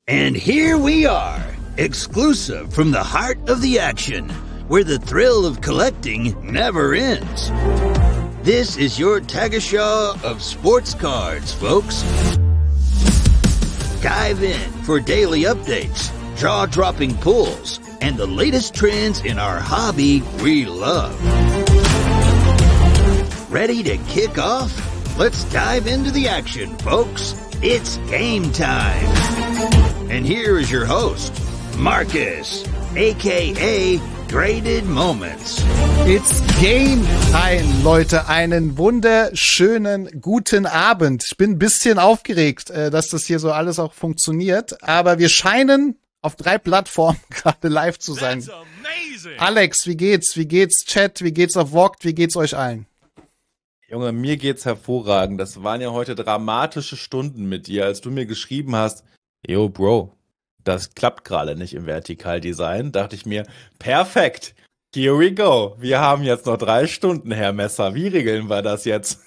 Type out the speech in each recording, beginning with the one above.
And here we are, exclusive from the heart of the action, where the thrill of collecting never ends. This is your Tagesschau of sports cards, folks. Dive in for daily updates, jaw-dropping pulls, and the latest trends in our hobby we love. Ready to kick off? Let's dive into the action, folks. It's game time. And here is your host, Marcus, a.k.a. Graded Moments. It's game time, Leute. Einen wunderschönen guten Abend. Ich bin ein bisschen aufgeregt, dass das hier so alles auch funktioniert. Aber wir scheinen auf 3 Plattformen gerade live zu sein. Alex, wie geht's? Wie geht's Chat? Wie geht's auf Vogt? Wie geht's euch allen? Junge, mir geht's hervorragend. Das waren ja heute dramatische Stunden mit dir, als du mir geschrieben hast, yo Bro, das klappt gerade nicht im Vertikaldesign. Dachte ich mir, perfekt, here we go. Wir haben jetzt noch 3 Stunden, Herr Messer. Wie regeln wir das jetzt?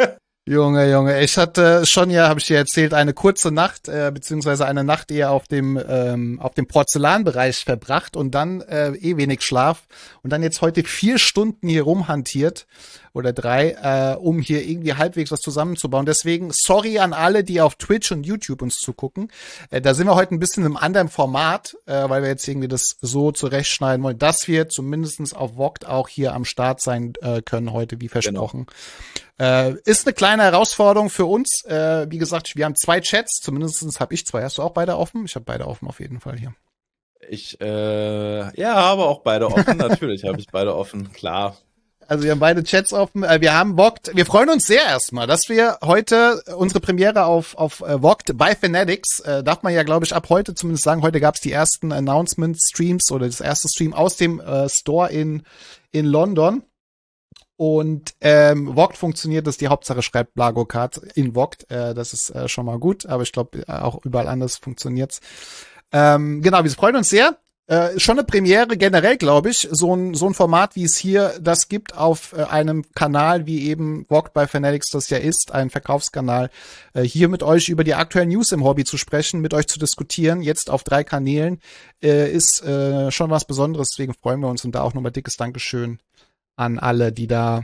Junge, ich hatte schon ja, habe ich dir erzählt, eine kurze Nacht, beziehungsweise eine Nacht eher auf dem Porzellanbereich verbracht und dann wenig Schlaf und dann jetzt heute 4 Stunden hier rumhantiert oder 3, um hier irgendwie halbwegs was zusammenzubauen. Deswegen sorry an alle, die auf Twitch und YouTube uns zugucken. Da sind wir heute ein bisschen im anderen Format, weil wir jetzt irgendwie das so zurechtschneiden wollen, dass wir zumindest auf Vogt auch hier am Start sein können heute, wie versprochen. Genau. Ist eine kleine Herausforderung für uns. Wie gesagt, wir haben 2 Chats, zumindest habe ich 2. Hast du auch beide offen? Ich habe beide offen auf jeden Fall hier. Ich habe auch beide offen. Natürlich habe ich beide offen, klar. Also wir haben beide Chats offen. Wir haben Vogt. Wir freuen uns sehr erstmal, dass wir heute unsere Premiere auf Vogt bei Fanatics, darf man ja, glaube ich, ab heute zumindest sagen, heute gab es die ersten Announcement-Streams oder das erste Stream aus dem Store in London. Und Vogt funktioniert, das ist die Hauptsache, schreibt Blagokart in Vogt. Das ist schon mal gut, aber ich glaube, auch überall anders funktioniert's. Genau, wir freuen uns sehr. Schon eine Premiere generell, glaube ich, so ein Format, wie es hier das gibt auf einem Kanal, wie eben Vogt bei Fanatics das ja ist, ein Verkaufskanal, hier mit euch über die aktuellen News im Hobby zu sprechen, mit euch zu diskutieren, jetzt auf 3 Kanälen, ist schon was Besonderes, deswegen freuen wir uns und da auch nochmal dickes Dankeschön an alle, die da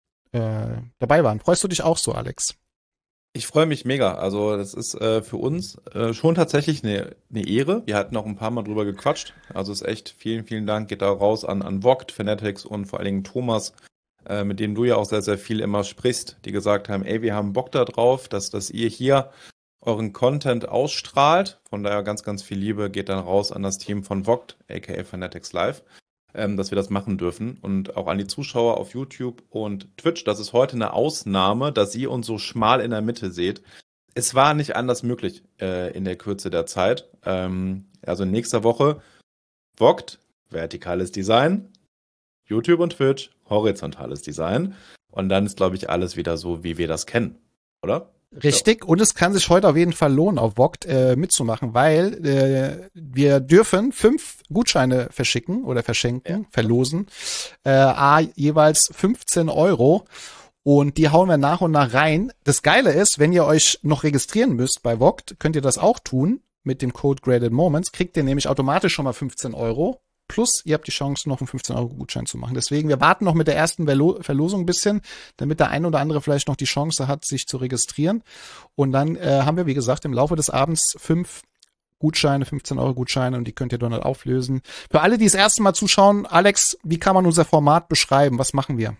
dabei waren. Freust du dich auch so, Alex? Ich freue mich mega. Also das ist für uns schon tatsächlich eine Ehre. Wir hatten auch ein paar Mal drüber gequatscht. Also es ist echt, vielen Dank geht da raus an Vogt, Fanatics und vor allen Dingen Thomas, mit dem du ja auch sehr, sehr viel immer sprichst, die gesagt haben, ey, wir haben Bock da drauf, dass ihr hier euren Content ausstrahlt. Von daher ganz, ganz viel Liebe geht dann raus an das Team von Vogt, aka Fanatics Live, dass wir das machen dürfen. Und auch an die Zuschauer auf YouTube und Twitch. Das ist heute eine Ausnahme, dass ihr uns so schmal in der Mitte seht. Es war nicht anders möglich in der Kürze der Zeit. Also nächste Woche Vogt, vertikales Design, YouTube und Twitch, horizontales Design. Und dann ist, glaube ich, alles wieder so, wie wir das kennen, oder? Richtig, und es kann sich heute auf jeden Fall lohnen, auf Vogt mitzumachen, weil wir dürfen 5 Gutscheine verschicken oder verschenken, verlosen, jeweils 15 €. Und die hauen wir nach und nach rein. Das Geile ist, wenn ihr euch noch registrieren müsst bei Vogt, könnt ihr das auch tun mit dem Code Graded Moments. Kriegt ihr nämlich automatisch schon mal 15 €. Plus, ihr habt die Chance, noch einen 15-€ Gutschein zu machen. Deswegen, wir warten noch mit der ersten Verlosung ein bisschen, damit der ein oder andere vielleicht noch die Chance hat, sich zu registrieren. Und dann haben wir, wie gesagt, im Laufe des Abends 5 Gutscheine, 15-€ Gutscheine und die könnt ihr dann halt auflösen. Für alle, die das erste Mal zuschauen, Alex, wie kann man unser Format beschreiben? Was machen wir?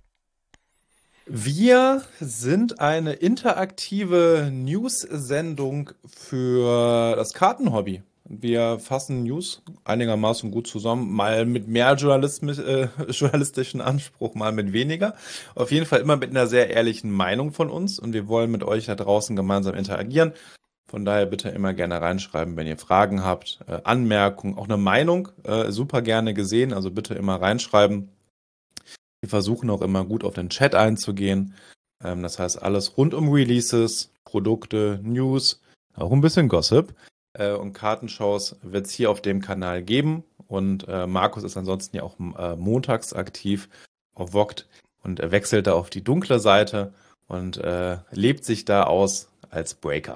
Wir sind eine interaktive News-Sendung für das Kartenhobby. Wir fassen News einigermaßen gut zusammen, mal mit mehr journalistischen Anspruch, mal mit weniger. Auf jeden Fall immer mit einer sehr ehrlichen Meinung von uns und wir wollen mit euch da draußen gemeinsam interagieren. Von daher bitte immer gerne reinschreiben, wenn ihr Fragen habt, Anmerkungen, auch eine Meinung, super gerne gesehen, also bitte immer reinschreiben. Wir versuchen auch immer gut auf den Chat einzugehen. Das heißt alles rund um Releases, Produkte, News, auch ein bisschen Gossip. Und Kartenshows wird es hier auf dem Kanal geben. Und Markus ist ansonsten ja auch montags aktiv auf Vogt und wechselt da auf die dunkle Seite und lebt sich da aus als Breaker.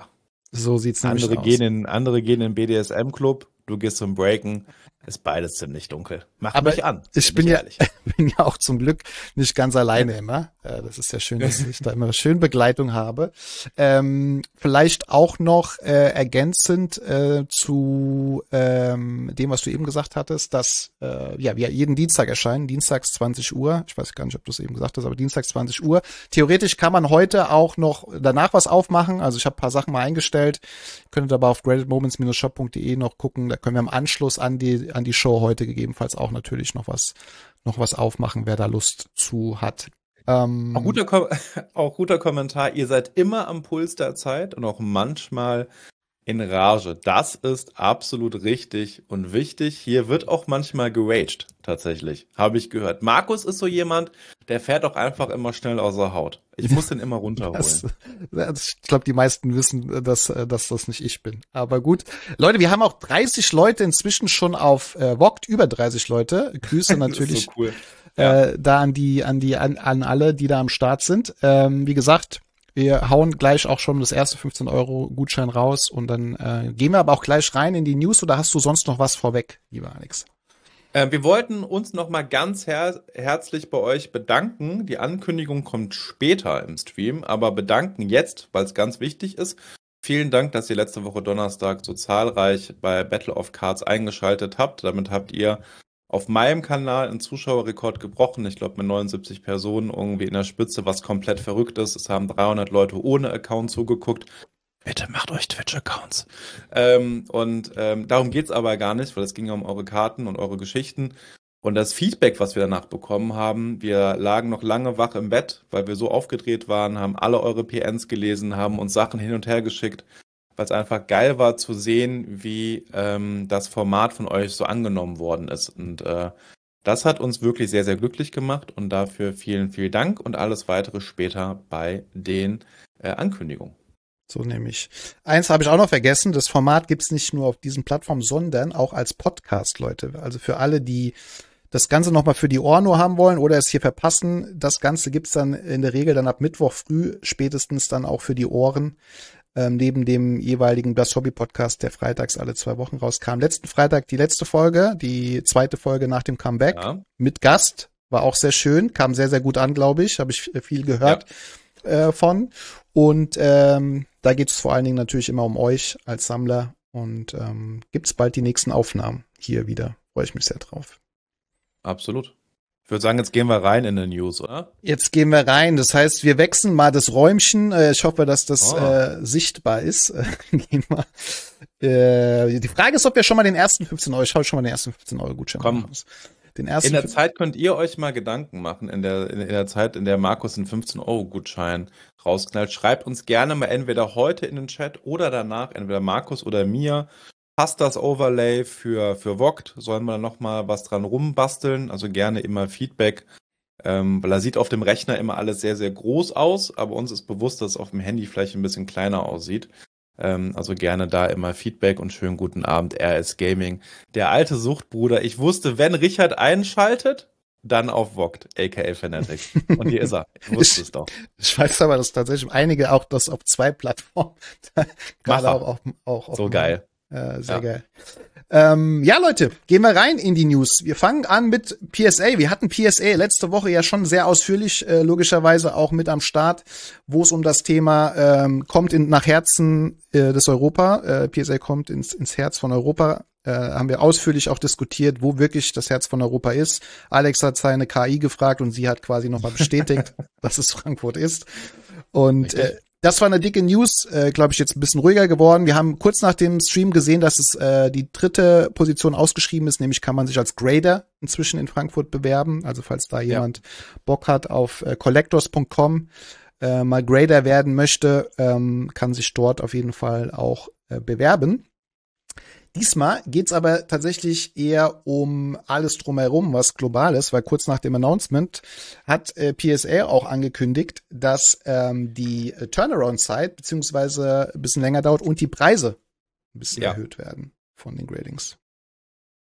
So sieht's nämlich Andere aus. andere gehen in den BDSM-Club, du gehst zum Breaken, ist beides ziemlich dunkel. Mach Aber mich an. ich bin ja auch zum Glück nicht ganz alleine immer. Das ist ja schön, dass ich da immer schön Begleitung habe. Vielleicht auch noch ergänzend zu dem, was du eben gesagt hattest, dass wir jeden Dienstag erscheinen, dienstags 20 Uhr. Ich weiß gar nicht, ob du es eben gesagt hast, aber dienstags 20 Uhr. Theoretisch kann man heute auch noch danach was aufmachen. Also ich habe ein paar Sachen mal eingestellt. Könntet aber auf gradedmoments-shop.de noch gucken. Da können wir im Anschluss an die Show heute gegebenenfalls auch natürlich noch was aufmachen, wer da Lust zu hat. Auch guter Kommentar. Ihr seid immer am Puls der Zeit und auch manchmal in Rage. Das ist absolut richtig und wichtig. Hier wird auch manchmal geraged, tatsächlich. Habe ich gehört. Markus ist so jemand, der fährt auch einfach immer schnell außer Haut. Ich muss den immer runterholen. Ich glaube, die meisten wissen, dass das nicht ich bin. Aber gut. Leute, wir haben auch 30 Leute inzwischen schon auf Vogt, über 30 Leute. Grüße natürlich so cool. da an alle, die da am Start sind. Wie gesagt, wir hauen gleich auch schon das erste 15-Euro-Gutschein raus und dann gehen wir aber auch gleich rein in die News, oder hast du sonst noch was vorweg, lieber Alex? Wir wollten uns nochmal ganz herzlich bei euch bedanken. Die Ankündigung kommt später im Stream, aber bedanken jetzt, weil es ganz wichtig ist. Vielen Dank, dass ihr letzte Woche Donnerstag so zahlreich bei Battle of Cards eingeschaltet habt. Damit habt ihr auf meinem Kanal einen Zuschauerrekord gebrochen. Ich glaube mit 79 Personen irgendwie in der Spitze, was komplett verrückt ist. Es haben 300 Leute ohne Account zugeguckt. Bitte macht euch Twitch-Accounts. Darum geht's aber gar nicht, weil es ging ja um eure Karten und eure Geschichten. Und das Feedback, was wir danach bekommen haben, wir lagen noch lange wach im Bett, weil wir so aufgedreht waren, haben alle eure PNs gelesen, haben uns Sachen hin und her geschickt, weil es einfach geil war zu sehen, wie das Format von euch so angenommen worden ist. Und das hat uns wirklich sehr, sehr glücklich gemacht und dafür vielen, vielen Dank und alles weitere später bei den Ankündigungen. So nämlich. Eins habe ich auch noch vergessen, das Format gibt's nicht nur auf diesen Plattformen, sondern auch als Podcast, Leute. Also für alle, die das Ganze nochmal für die Ohren nur haben wollen oder es hier verpassen, das Ganze gibt's dann in der Regel dann ab Mittwoch früh, spätestens dann auch für die Ohren, neben dem jeweiligen Das Hobby Podcast, der freitags alle 2 Wochen rauskam. Letzten Freitag die letzte Folge, die zweite Folge nach dem Comeback, mit Gast, war auch sehr schön, kam sehr, sehr gut an, glaube ich, habe ich viel gehört von. Und da geht es vor allen Dingen natürlich immer um euch als Sammler und gibt's bald die nächsten Aufnahmen hier wieder. Freue ich mich sehr drauf. Absolut. Ich würde sagen, jetzt gehen wir rein in die News, oder? Jetzt gehen wir rein. Das heißt, wir wechseln mal das Räumchen. Ich hoffe, dass das sichtbar ist. Gehen wir. Die Frage ist, ob wir schon mal den ersten 15 Euro, ich hau schon mal den ersten 15 Euro Gutschein raus. In der Zeit könnt ihr euch mal Gedanken machen, in der Zeit, in der Markus einen 15-Euro-Gutschein rausknallt. Schreibt uns gerne mal entweder heute in den Chat oder danach, entweder Markus oder mir. Passt das Overlay für Vogt? Sollen wir noch mal was dran rumbasteln? Also gerne immer Feedback, weil da sieht auf dem Rechner immer alles sehr, sehr groß aus, aber uns ist bewusst, dass es auf dem Handy vielleicht ein bisschen kleiner aussieht. Also gerne da immer Feedback und schönen guten Abend, RS Gaming. Der alte Suchtbruder. Ich wusste, wenn Richard einschaltet, dann auf Vogt, aka Fnatic. Und hier ist er. Ich wusste es doch. Ich weiß aber, dass tatsächlich einige auch das auf 2 Plattformen. Gerade auch so geil. Sehr geil. Ja, Leute, gehen wir rein in die News. Wir fangen an mit PSA. Wir hatten PSA letzte Woche ja schon sehr ausführlich, logischerweise auch mit am Start, wo es um das Thema kommt nach Herzen des Europa. PSA kommt ins Herz von Europa. Haben wir ausführlich auch diskutiert, wo wirklich das Herz von Europa ist. Alex hat seine KI gefragt und sie hat quasi nochmal bestätigt, dass es Frankfurt ist. Und das war eine dicke News, glaube ich, jetzt ein bisschen ruhiger geworden. Wir haben kurz nach dem Stream gesehen, dass es die 3. Position ausgeschrieben ist, nämlich kann man sich als Grader inzwischen in Frankfurt bewerben. Also falls da jemand Bock hat auf collectors.com mal Grader werden möchte, kann sich dort auf jeden Fall auch bewerben. Diesmal geht's aber tatsächlich eher um alles drumherum, was global ist, weil kurz nach dem Announcement hat PSA auch angekündigt, dass die Turnaround-Zeit beziehungsweise ein bisschen länger dauert und die Preise ein bisschen erhöht werden von den Gradings.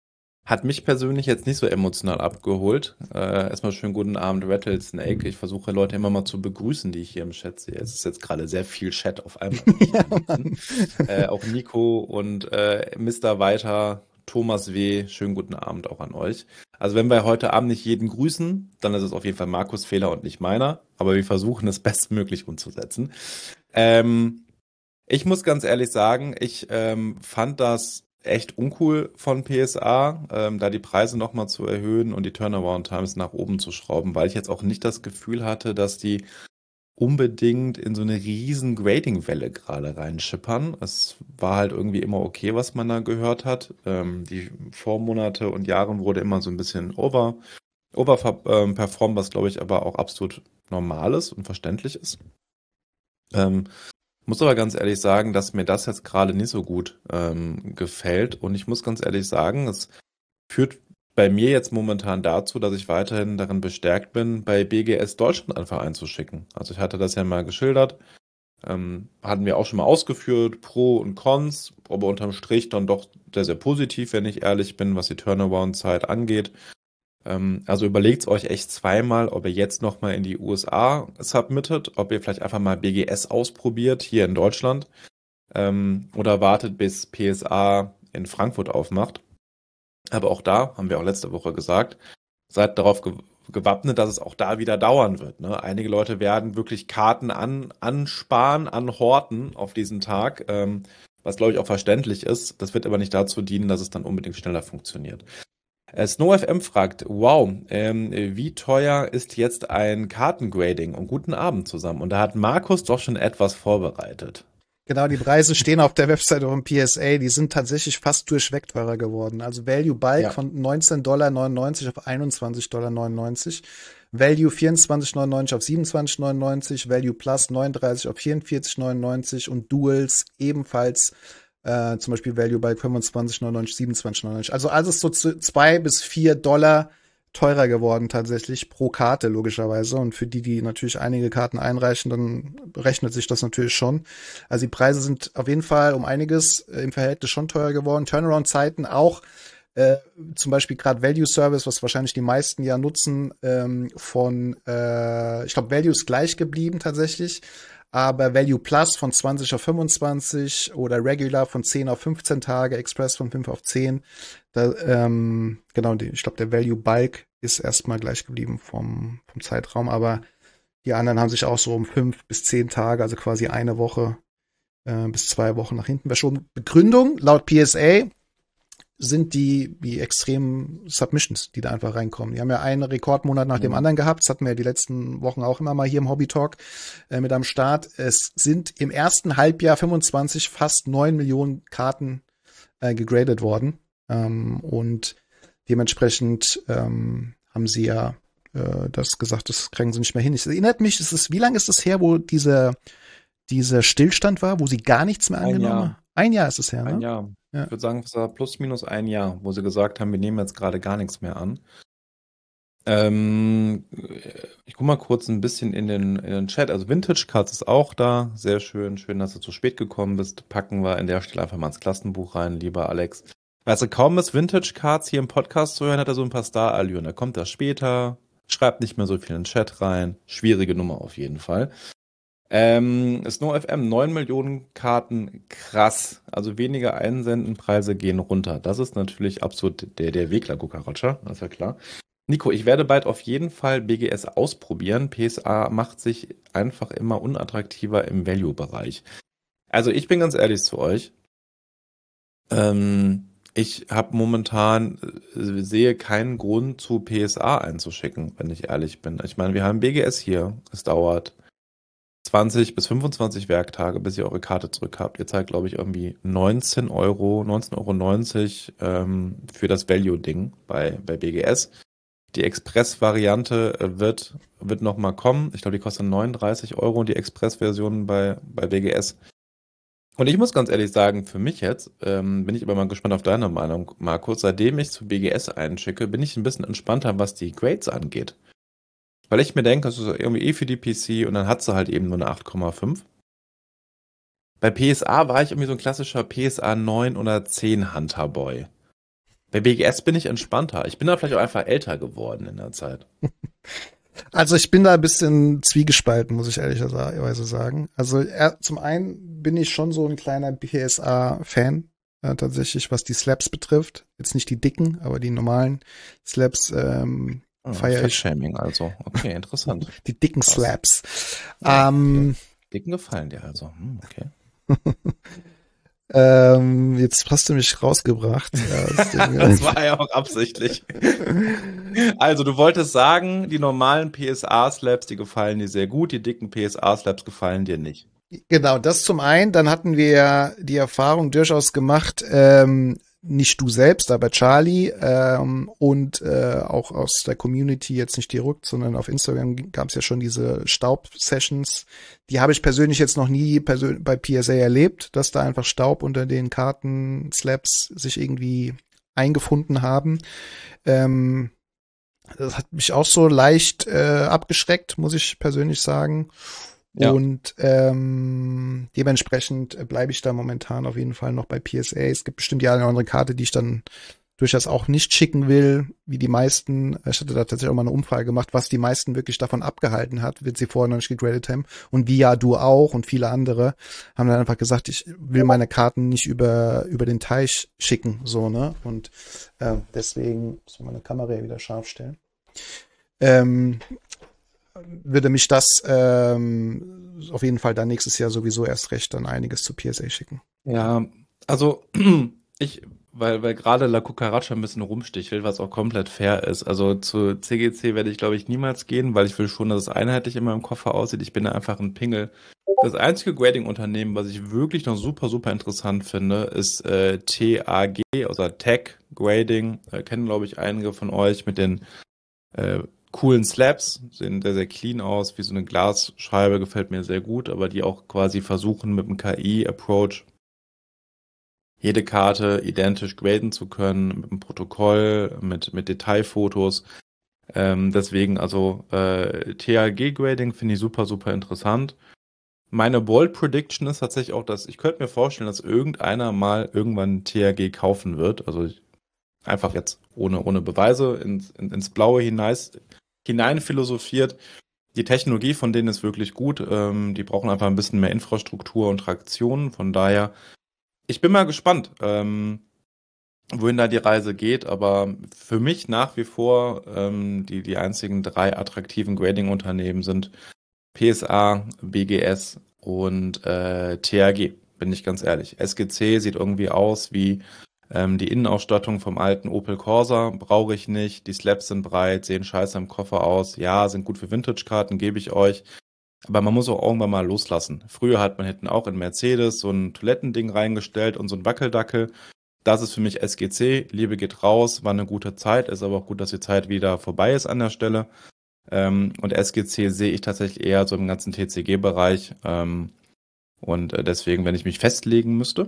Hat mich persönlich jetzt nicht so emotional abgeholt. Erstmal schönen guten Abend, Rattlesnake. Ich versuche Leute immer mal zu begrüßen, die ich hier im Chat sehe. Es ist jetzt gerade sehr viel Chat auf einmal. Ja, Mann. Auch Nico und Mr. Weiter, Thomas W., schönen guten Abend auch an euch. Also wenn wir heute Abend nicht jeden grüßen, dann ist es auf jeden Fall Markus' Fehler und nicht meiner. Aber wir versuchen es bestmöglich umzusetzen. Ich muss ganz ehrlich sagen, ich fand das echt uncool von PSA, da die Preise nochmal zu erhöhen und die Turnaround Times nach oben zu schrauben, weil ich jetzt auch nicht das Gefühl hatte, dass die unbedingt in so eine riesen Grading-Welle gerade reinschippern. Es war halt irgendwie immer okay, was man da gehört hat. Die Vormonate und Jahre wurde immer so ein bisschen overperformt, was glaube ich aber auch absolut normal ist und verständlich ist. Muss aber ganz ehrlich sagen, dass mir das jetzt gerade nicht so gut gefällt. Und ich muss ganz ehrlich sagen, es führt bei mir jetzt momentan dazu, dass ich weiterhin darin bestärkt bin, bei BGS Deutschland einfach einzuschicken. Also ich hatte das ja mal geschildert, hatten wir auch schon mal ausgeführt, Pro und Cons, aber unterm Strich dann doch sehr, sehr positiv, wenn ich ehrlich bin, was die Turnaround-Zeit angeht. Also überlegt's euch echt zweimal, ob ihr jetzt nochmal in die USA submittet, ob ihr vielleicht einfach mal BGS ausprobiert hier in Deutschland oder wartet, bis PSA in Frankfurt aufmacht. Aber auch da, haben wir auch letzte Woche gesagt, seid darauf gewappnet, dass es auch da wieder dauern wird. Ne? Einige Leute werden wirklich Karten ansparen, anhorten auf diesen Tag, was glaube ich auch verständlich ist. Das wird aber nicht dazu dienen, dass es dann unbedingt schneller funktioniert. SnowFM fragt, wow, wie teuer ist jetzt ein Kartengrading? Und guten Abend zusammen. Und da hat Markus doch schon etwas vorbereitet. Genau, die Preise stehen auf der Webseite vom PSA, die sind tatsächlich fast durchweg teurer geworden. Also Value Bulk von $19,99 auf $21,99, Value 24,99 auf 27,99, Value Plus 39 auf 44,99 und Duals ebenfalls zum Beispiel Value Bulk 25,99, 27,99. Also alles so $2 bis $4 teurer geworden tatsächlich pro Karte logischerweise. Und für die natürlich einige Karten einreichen, dann rechnet sich das natürlich schon. Also die Preise sind auf jeden Fall um einiges im Verhältnis schon teurer geworden. Turnaround-Zeiten auch. Zum Beispiel gerade Value Service, was wahrscheinlich die meisten ja nutzen, ich glaube, Value ist gleich geblieben tatsächlich. Aber Value Plus von 20 auf 25 oder Regular von 10 auf 15 Tage, Express von 5 auf 10. Da, genau, ich glaube, der Value Bulk ist erstmal gleich geblieben vom Zeitraum, aber die anderen haben sich auch so um 5 bis 10 Tage, also quasi eine Woche bis 2 Wochen nach hinten verschoben. Begründung, laut PSA sind die extremen Submissions, die da einfach reinkommen. Die haben ja einen Rekordmonat nach dem anderen gehabt. Das hatten wir ja die letzten Wochen auch immer mal hier im Hobby Talk mit am Start. Es sind im ersten Halbjahr 25 fast 9 Millionen Karten gegradet worden. Und dementsprechend haben sie ja das gesagt, das kriegen sie nicht mehr hin. Es erinnert mich, wie lange ist es her, wo dieser Stillstand war, wo sie gar nichts mehr angenommen haben? Ein Jahr ist es her, ne? Ein Jahr. Ja. Ich würde sagen, es war plus minus ein Jahr, wo sie gesagt haben, wir nehmen jetzt gerade gar nichts mehr an. Ich gucke mal kurz ein bisschen in den Chat. Also Vintage Cards ist auch da. Sehr schön. Schön, dass du zu spät gekommen bist. Packen wir an der Stelle einfach mal ins Klassenbuch rein, lieber Alex. Also kaum ist Vintage Cards hier im Podcast zu hören, hat er so ein paar Star-Allüren. Da kommt er später, schreibt nicht mehr so viel in den Chat rein. Schwierige Nummer auf jeden Fall. SnowFM, 9 Millionen Karten, krass. Also weniger einsenden, Preise gehen runter. Das ist natürlich absolut der Wegler-Gucaracha, das ist ja klar. Nico, ich werde bald auf jeden Fall BGS ausprobieren. PSA macht sich einfach immer unattraktiver im Value-Bereich. Also ich bin ganz ehrlich zu euch. Ich habe momentan, sehe keinen Grund zu PSA einzuschicken, wenn ich ehrlich bin. Ich meine, wir haben BGS hier. Es dauert 20 bis 25 Werktage, bis ihr eure Karte zurück habt. Ihr zahlt, glaube ich, irgendwie 19,90 € für das Value-Ding bei BGS. Die Express-Variante wird nochmal kommen. Ich glaube, die kostet 39 €, die Express-Version bei BGS. Und ich muss ganz ehrlich sagen, für mich jetzt, bin ich aber mal gespannt auf deine Meinung, Markus. Seitdem ich zu BGS einschicke, bin ich ein bisschen entspannter, was die Grades angeht. Weil ich mir denke, das ist irgendwie für die PC und dann hat sie halt eben nur eine 8,5. Bei PSA war ich irgendwie so ein klassischer PSA 9 oder 10 Hunterboy. Bei BGS bin ich entspannter. Ich bin da vielleicht auch einfach älter geworden in der Zeit. Also ich bin da ein bisschen zwiegespalten, muss ich ehrlicherweise sagen. Also zum einen bin ich schon so ein kleiner PSA-Fan, tatsächlich, was die Slaps betrifft. Jetzt nicht die dicken, aber die normalen Slaps feiere ich. Fat-Shaming also. Okay, interessant. Die dicken Krass. Slaps. Ja, okay. Dicken gefallen dir also. Okay. Jetzt hast du mich rausgebracht. Das war ja auch absichtlich. Also, du wolltest sagen, die normalen PSA-Slaps, die gefallen dir sehr gut, die dicken PSA-Slaps gefallen dir nicht. Genau, das zum einen. Dann hatten wir ja die Erfahrung durchaus gemacht, nicht du selbst, aber Charlie und auch aus der Community, jetzt nicht direkt, sondern auf Instagram gab es ja schon diese Staub-Sessions. Die habe ich persönlich jetzt noch nie bei PSA erlebt, dass da einfach Staub unter den Karten-Slaps sich irgendwie eingefunden haben. Das hat mich auch so leicht abgeschreckt, muss ich persönlich sagen. Ja. Und dementsprechend bleibe ich da momentan auf jeden Fall noch bei PSA. Es gibt bestimmt die eine oder andere Karte, die ich dann durchaus auch nicht schicken will, wie die meisten. Ich hatte da tatsächlich auch mal eine Umfrage gemacht, was die meisten wirklich davon abgehalten hat, wird sie vorher noch nicht gegradet haben. Und wie ja du auch und viele andere haben dann einfach gesagt, ich will meine Karten nicht über den Teich schicken, so, ne? Und deswegen muss ich meine Kamera wieder scharf stellen. Würde mich das auf jeden Fall dann nächstes Jahr sowieso erst recht dann einiges zu PSA schicken. Ja, also weil gerade La Cucaracha ein bisschen rumstichelt, was auch komplett fair ist. Also zu CGC werde ich, glaube ich, niemals gehen, weil ich will schon, dass es einheitlich in meinem Koffer aussieht. Ich bin da einfach ein Pingel. Das einzige Grading-Unternehmen, was ich wirklich noch super, super interessant finde, ist TAG, also Tag Grading. Kennen, glaube ich, einige von euch mit den coolen Slabs, sehen sehr, sehr clean aus, wie so eine Glasscheibe, gefällt mir sehr gut, aber die auch quasi versuchen mit dem KI-Approach jede Karte identisch graden zu können, mit einem Protokoll, mit Detailfotos. Deswegen, also TAG-Grading finde ich super, super interessant. Meine Bold Prediction ist tatsächlich auch, dass ich könnte mir vorstellen, dass irgendeiner mal irgendwann TAG kaufen wird. Also einfach jetzt ohne Beweise ins Blaue hinein philosophiert. Die Technologie von denen ist wirklich gut. Die brauchen einfach ein bisschen mehr Infrastruktur und Traktion. Von daher, ich bin mal gespannt, wohin da die Reise geht. Aber für mich nach wie vor die einzigen 3 attraktiven Grading-Unternehmen sind PSA, BGS und TAG, bin ich ganz ehrlich. SGC sieht irgendwie aus wie die Innenausstattung vom alten Opel Corsa, brauche ich nicht. Die Slabs sind breit, sehen scheiße im Koffer aus. Ja, sind gut für Vintage-Karten, gebe ich euch. Aber man muss auch irgendwann mal loslassen. Früher hat man hinten auch in Mercedes so ein Toilettending reingestellt und so ein Wackeldackel. Das ist für mich SGC. Liebe geht raus, war eine gute Zeit. Ist aber auch gut, dass die Zeit wieder vorbei ist an der Stelle. Und SGC sehe ich tatsächlich eher so im ganzen TCG-Bereich. Und deswegen, wenn ich mich festlegen müsste,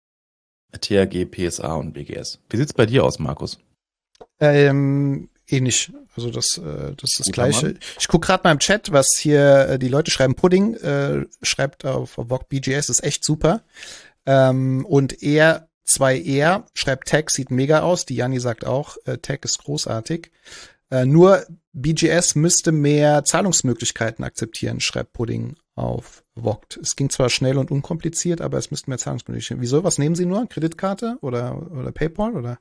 TAG, PSA und BGS. Wie sieht's bei dir aus, Markus? Ähnlich. Also das ist das Gleiche. Ich gucke gerade mal im Chat, was hier die Leute schreiben. Pudding schreibt auf VOG BGS, ist echt super. Und R2R schreibt Tag sieht mega aus. Die Janni sagt auch, Tag ist großartig. Nur BGS müsste mehr Zahlungsmöglichkeiten akzeptieren, schreibt Pudding auf VOG. Es ging zwar schnell und unkompliziert, aber es müssten mehr Zahlungsmöglichkeiten. Wieso? Was nehmen Sie nur? Kreditkarte oder PayPal oder?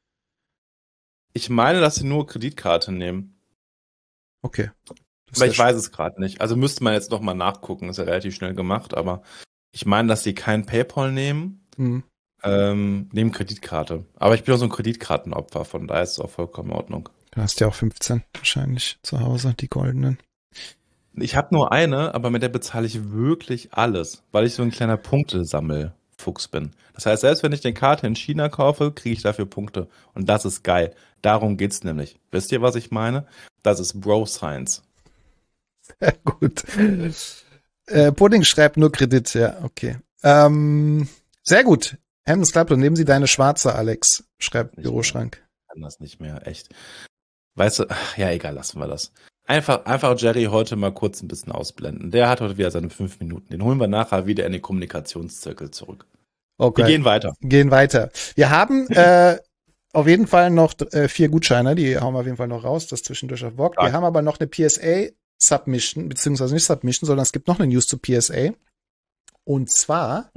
Ich meine, dass sie nur Kreditkarte nehmen. Okay. Aber ich weiß es gerade nicht. Also müsste man jetzt noch mal nachgucken. Ist ja relativ schnell gemacht, aber ich meine, dass sie kein PayPal nehmen. Nehmen Kreditkarte. Aber ich bin auch so ein Kreditkartenopfer, von daher ist es auch vollkommen in Ordnung. Du hast ja auch 15 wahrscheinlich zu Hause, die goldenen. Ich habe nur eine, aber mit der bezahle ich wirklich alles, weil ich so ein kleiner Punktesammelfuchs bin. Das heißt, selbst wenn ich eine Karte in China kaufe, kriege ich dafür Punkte. Und das ist geil. Darum geht's nämlich. Wisst ihr, was ich meine? Das ist Bro-Science. Sehr gut. Pudding schreibt nur Kredit, ja, okay. Sehr gut. Hemden Sklapto, nehmen Sie deine schwarze, Alex, schreibt Büroschrank. Ich kann das nicht mehr, echt. Weißt du, ja, egal, lassen wir das. Einfach Jerry heute mal kurz ein bisschen ausblenden. Der hat heute wieder seine 5 Minuten. Den holen wir nachher wieder in den Kommunikationszirkel zurück. Okay. Wir gehen weiter. Wir haben auf jeden Fall noch 4 Gutscheine, die hauen wir auf jeden Fall noch raus, das zwischendurch auf Vogt. Wir haben aber noch eine PSA-Submission, beziehungsweise nicht Submission, sondern es gibt noch eine News zu PSA. Und zwar,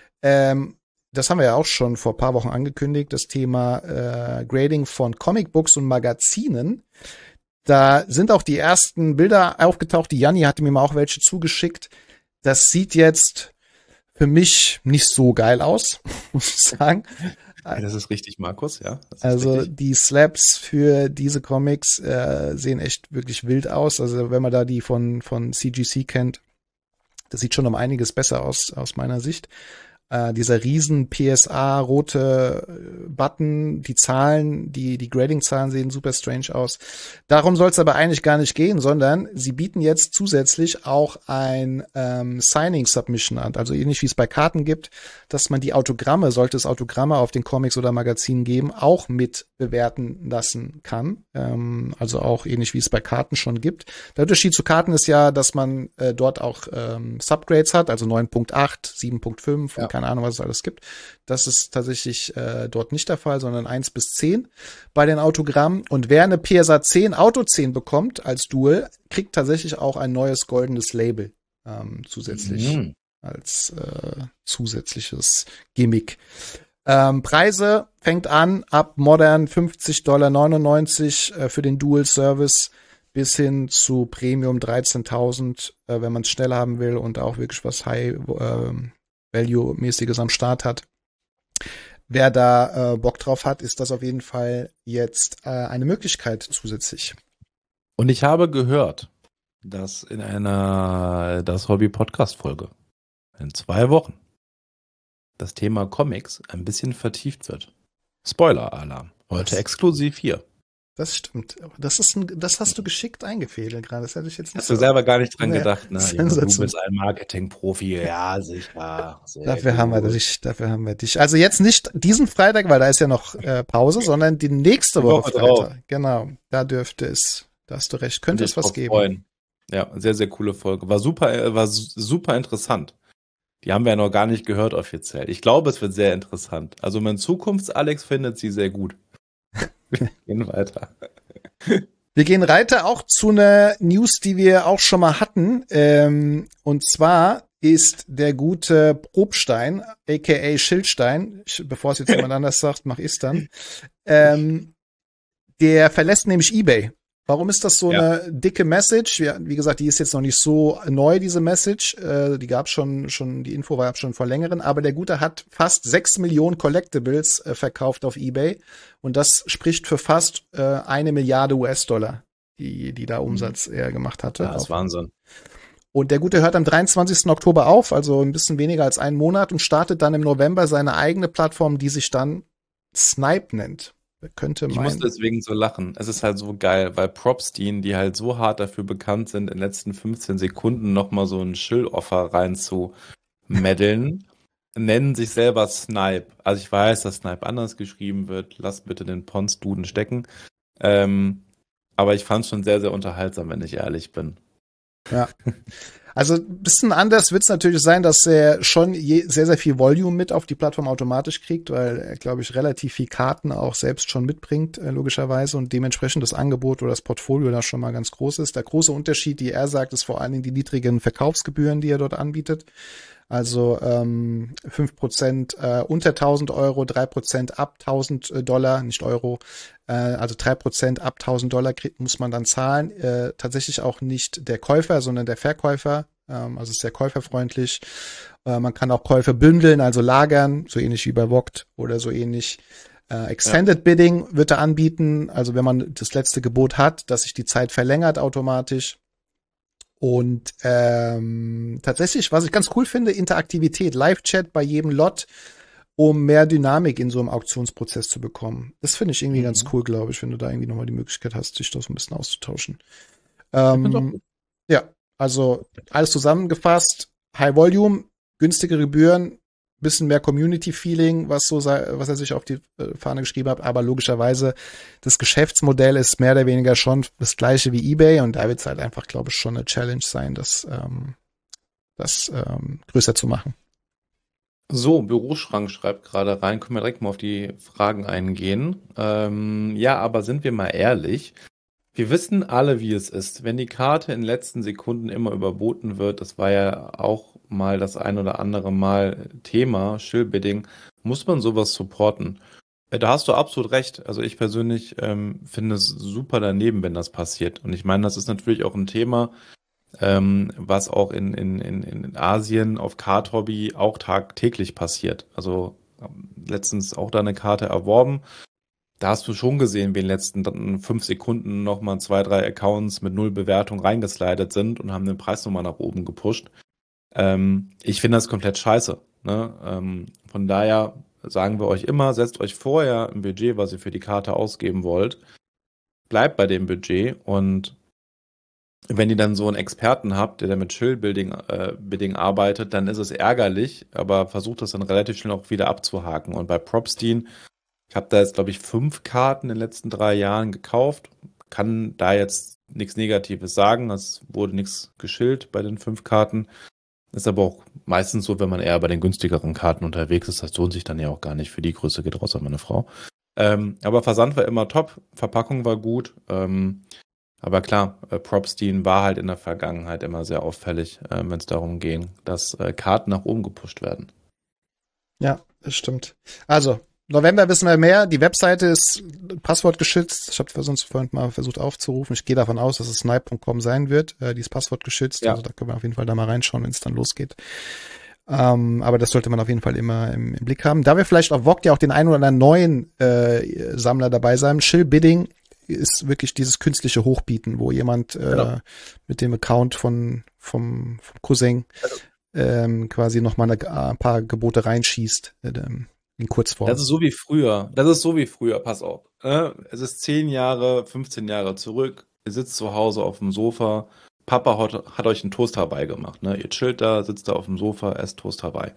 das haben wir ja auch schon vor ein paar Wochen angekündigt, das Thema Grading von Comicbooks und Magazinen. Da sind auch die ersten Bilder aufgetaucht. Die Janni hatte mir mal auch welche zugeschickt. Das sieht jetzt für mich nicht so geil aus, muss ich sagen. Ja, das ist richtig, Markus, ja. Also richtig. die Slaps für diese Comics sehen echt wirklich wild aus. Also wenn man da die von CGC kennt, das sieht schon um einiges besser aus meiner Sicht. Dieser riesen PSA rote Button, die Zahlen, die Grading-Zahlen sehen super strange aus. Darum soll es aber eigentlich gar nicht gehen, sondern sie bieten jetzt zusätzlich auch ein Signing-Submission an. Also ähnlich wie es bei Karten gibt, dass man die Autogramme, sollte es Autogramme auf den Comics oder Magazinen geben, auch mit bewerten lassen kann. Also auch ähnlich wie es bei Karten schon gibt. Der Unterschied zu Karten ist ja, dass man dort auch Subgrades hat, also 9.8, 7.5 und keine Ahnung, was es alles gibt. Das ist tatsächlich dort nicht der Fall, sondern 1 bis 10 bei den Autogrammen. Und wer eine PSA 10 Auto 10 bekommt als Duel, kriegt tatsächlich auch ein neues goldenes Label zusätzlich als zusätzliches Gimmick. Preise fängt an ab modern $50,99 für den Dual Service bis hin zu Premium 13.000, wenn man es schnell haben will und auch wirklich was High Value-mäßiges am Start hat. Wer da Bock drauf hat, ist das auf jeden Fall jetzt eine Möglichkeit zusätzlich. Und ich habe gehört, dass in einer Das Hobby-Podcast-Folge in 2 Wochen das Thema Comics ein bisschen vertieft wird. Spoiler-Alarm. Heute exklusiv hier. Das stimmt. Das hast du geschickt eingefädelt gerade. Das hätte ich jetzt nicht. Hast du selber gar nicht dran gedacht, ne? Sensation. Du bist ein Marketing-Profi. Ja, sicher. Dafür haben wir dich. Also jetzt nicht diesen Freitag, weil da ist ja noch Pause, sondern die nächste Woche Freitag. Drauf. Genau. Da hast du recht, könnte es was geben. Freuen. Ja, sehr, sehr coole Folge. War super interessant. Die haben wir ja noch gar nicht gehört offiziell. Ich glaube, es wird sehr interessant. Also mein Zukunfts-Alex findet sie sehr gut. Wir gehen weiter. Wir gehen weiter auch zu einer News, die wir auch schon mal hatten. Und zwar ist der gute Probstein, aka Schildstein, bevor es jetzt jemand anders sagt, mach ich's dann. Der verlässt nämlich eBay. Warum ist das so eine dicke Message? Ja, wie gesagt, die ist jetzt noch nicht so neu, diese Message. Die gab schon, die Info war schon vor längeren. Aber der Gute hat fast 6 Millionen Collectibles verkauft auf eBay. Und das spricht für fast 1 Milliarde US-Dollar, die da Umsatz er gemacht hatte. Ja, das ist Wahnsinn. Und der Gute hört am 23. Oktober auf, also ein bisschen weniger als einen Monat und startet dann im November seine eigene Plattform, die sich dann Snipe nennt. Ich muss deswegen so lachen. Es ist halt so geil, weil Propstein, die halt so hart dafür bekannt sind, in den letzten 15 Sekunden nochmal so ein Chill-Offer rein zu meddeln, nennen sich selber Snipe. Also ich weiß, dass Snipe anders geschrieben wird. Lass bitte den Pons-Duden stecken. Aber ich fand es schon sehr, sehr unterhaltsam, wenn ich ehrlich bin. Ja. Also ein bisschen anders wird es natürlich sein, dass er schon sehr, sehr viel Volume mit auf die Plattform automatisch kriegt, weil er, glaube ich, relativ viel Karten auch selbst schon mitbringt, logischerweise, und dementsprechend das Angebot oder das Portfolio da schon mal ganz groß ist. Der große Unterschied, die er sagt, ist vor allen Dingen die niedrigen Verkaufsgebühren, die er dort anbietet. Also 5% unter 1.000 Euro, 3% ab $1.000, nicht Euro, also 3% ab $1.000 muss man dann zahlen. Tatsächlich auch nicht der Käufer, sondern der Verkäufer. Also ist sehr käuferfreundlich. Man kann auch Käufe bündeln, also lagern, so ähnlich wie bei Vogt oder so ähnlich. Extended Bidding wird er anbieten, also wenn man das letzte Gebot hat, dass sich die Zeit verlängert automatisch. Und tatsächlich, was ich ganz cool finde, Interaktivität, Live-Chat bei jedem Lot, um mehr Dynamik in so einem Auktionsprozess zu bekommen. Das finde ich irgendwie ganz cool, glaube ich, wenn du da irgendwie nochmal die Möglichkeit hast, dich da so ein bisschen auszutauschen. Ja, also alles zusammengefasst, High Volume, günstige Gebühren, bisschen mehr Community-Feeling, was er sich auf die Fahne geschrieben hat, aber logischerweise das Geschäftsmodell ist mehr oder weniger schon das gleiche wie eBay und da wird es halt einfach, glaube ich, schon eine Challenge sein, das größer zu machen. So, Büroschrank schreibt gerade rein. Können wir direkt mal auf die Fragen eingehen. Ja, aber sind wir mal ehrlich. Wir wissen alle, wie es ist. Wenn die Karte in den letzten Sekunden immer überboten wird, das war ja auch mal das ein oder andere Mal Thema, Shillbidding, muss man sowas supporten. Da hast du absolut recht. Also ich persönlich finde es super daneben, wenn das passiert. Und ich meine, das ist natürlich auch ein Thema, was auch in Asien auf Card-Hobby auch tagtäglich passiert. Also letztens auch da eine Karte erworben. Da hast du schon gesehen, wie in den letzten 5 Sekunden nochmal 2, 3 Accounts mit 0 Bewertung reingeslidet sind und haben den Preis nochmal nach oben gepusht. Ich finde das komplett scheiße. Ne? Von daher sagen wir euch immer, setzt euch vorher ein Budget, was ihr für die Karte ausgeben wollt. Bleibt bei dem Budget und wenn ihr dann so einen Experten habt, der mit Bidding arbeitet, dann ist es ärgerlich, aber versucht das dann relativ schnell auch wieder abzuhaken. Und bei Propstein, ich habe da jetzt, glaube ich, 5 Karten in den letzten 3 Jahren gekauft. Kann da jetzt nichts Negatives sagen. Es wurde nichts geschillt bei den 5 Karten. Ist aber auch meistens so, wenn man eher bei den günstigeren Karten unterwegs ist. Das lohnt sich dann ja auch gar nicht. Für die Größe geht raus an meine Frau. Aber Versand war immer top. Verpackung war gut. Aber klar, Propstein war halt in der Vergangenheit immer sehr auffällig, wenn es darum ging, dass Karten nach oben gepusht werden. Ja, das stimmt. Also, November wissen wir mehr. Die Webseite ist passwortgeschützt. Ich habe sonst vorhin mal versucht aufzurufen. Ich gehe davon aus, dass es snipe.com sein wird. Die ist passwortgeschützt. Ja. Also da können wir auf jeden Fall da mal reinschauen, wenn es dann losgeht. Aber das sollte man auf jeden Fall immer im Blick haben. Da wir vielleicht auf Vogt ja auch den einen oder anderen neuen Sammler dabei sein. Shillbidding ist wirklich dieses künstliche Hochbieten, wo jemand mit dem Account vom Cousin quasi nochmal ein paar Gebote reinschießt in Kurzform. Das ist so wie früher, pass auf. Es ist 10 Jahre, 15 Jahre zurück. Ihr sitzt zu Hause auf dem Sofa. Papa hat euch einen Toast herbeigemacht. Ne? Ihr chillt da, sitzt da auf dem Sofa, esst Toast herbei.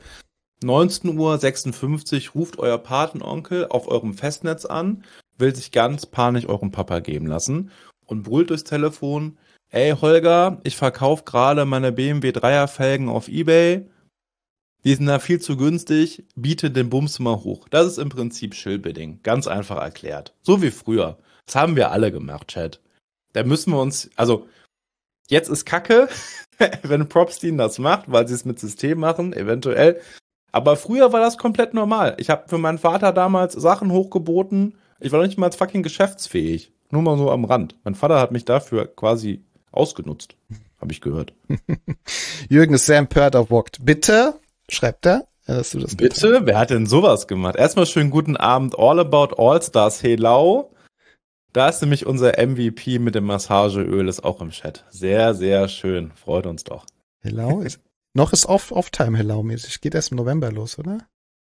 19:56 Uhr ruft euer Patenonkel auf eurem Festnetz an, will sich ganz panisch euren Papa geben lassen und brüllt durchs Telefon: Ey Holger, ich verkaufe gerade meine BMW 3er Felgen auf eBay. Die sind da viel zu günstig, biete den Bums mal hoch. Das ist im Prinzip Shillbidding, ganz einfach erklärt. So wie früher. Das haben wir alle gemacht, Chat. Da müssen wir uns, also jetzt ist Kacke, wenn Propstein das macht, weil sie es mit System machen, eventuell. Aber früher war das komplett normal. Ich habe für meinen Vater damals Sachen hochgeboten. Ich war noch nicht mal fucking geschäftsfähig. Nur mal so am Rand. Mein Vater hat mich dafür quasi ausgenutzt. Habe ich gehört. Jürgen ist sehr empört auf Vogt. Bitte, schreibt er. Dass du das Bitte? Wer hat denn sowas gemacht? Erstmal schönen guten Abend. All About All-Stars Helau. Da ist nämlich unser MVP mit dem Massageöl, ist auch im Chat. Sehr, sehr schön. Freut uns doch. Helau ist... Noch ist Off-Time Helau-mäßig. Geht erst im November los, oder?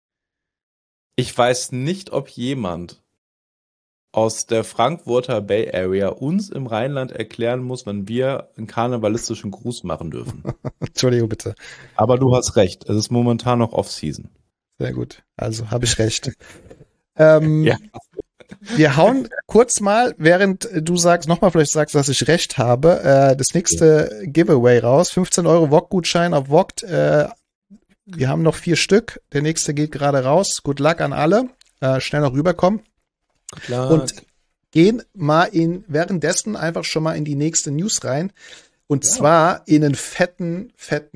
Ich weiß nicht, ob jemand aus der Frankfurter Bay Area uns im Rheinland erklären muss, wann wir einen karnevalistischen Gruß machen dürfen. Entschuldigung, bitte. Aber du hast recht. Es ist momentan noch Off-Season. Sehr gut. Also habe ich recht. Ja. Wir hauen kurz mal, während du nochmal vielleicht sagst, dass ich recht habe, das nächste Giveaway raus. 15 € Vogt-Gutschein auf Vogt. Wir haben noch 4 Stück. Der nächste geht gerade raus. Good luck an alle. Schnell noch rüberkommen. Klar. Und gehen mal währenddessen einfach schon mal in die nächste News rein. Und zwar in einen fetten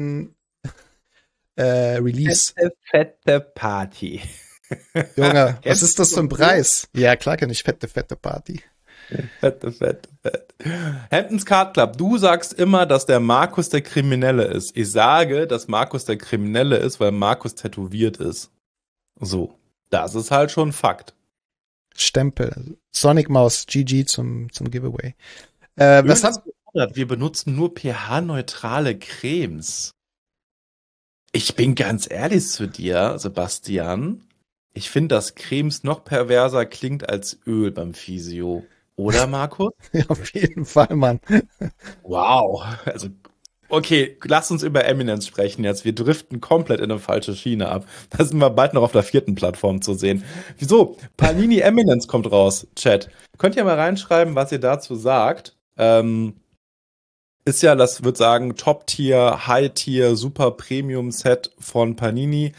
Release. Fette Party. Junge, was ist das für ein Preis? Ja, klar kenn ich fette Party. Fette. Hamptons Card Club, du sagst immer, dass der Markus der Kriminelle ist. Ich sage, dass Markus der Kriminelle ist, weil Markus tätowiert ist. So, das ist halt schon Fakt. Stempel. Sonic Maus, GG zum Giveaway. Wir benutzen nur pH-neutrale Cremes. Ich bin ganz ehrlich zu dir, Sebastian. Ich finde, dass Cremes noch perverser klingt als Öl beim Physio. Oder, Markus? Ja, auf jeden Fall, Mann. Wow. Also, okay, lass uns über Eminence sprechen jetzt. Wir driften komplett in eine falsche Schiene ab. Da sind wir bald noch auf der 4. Plattform zu sehen. Wieso? Panini Eminence kommt raus, Chat. Könnt ihr mal reinschreiben, was ihr dazu sagt? Ist ja, das würde sagen, Top-Tier, High-Tier, Super Premium-Set von Panini.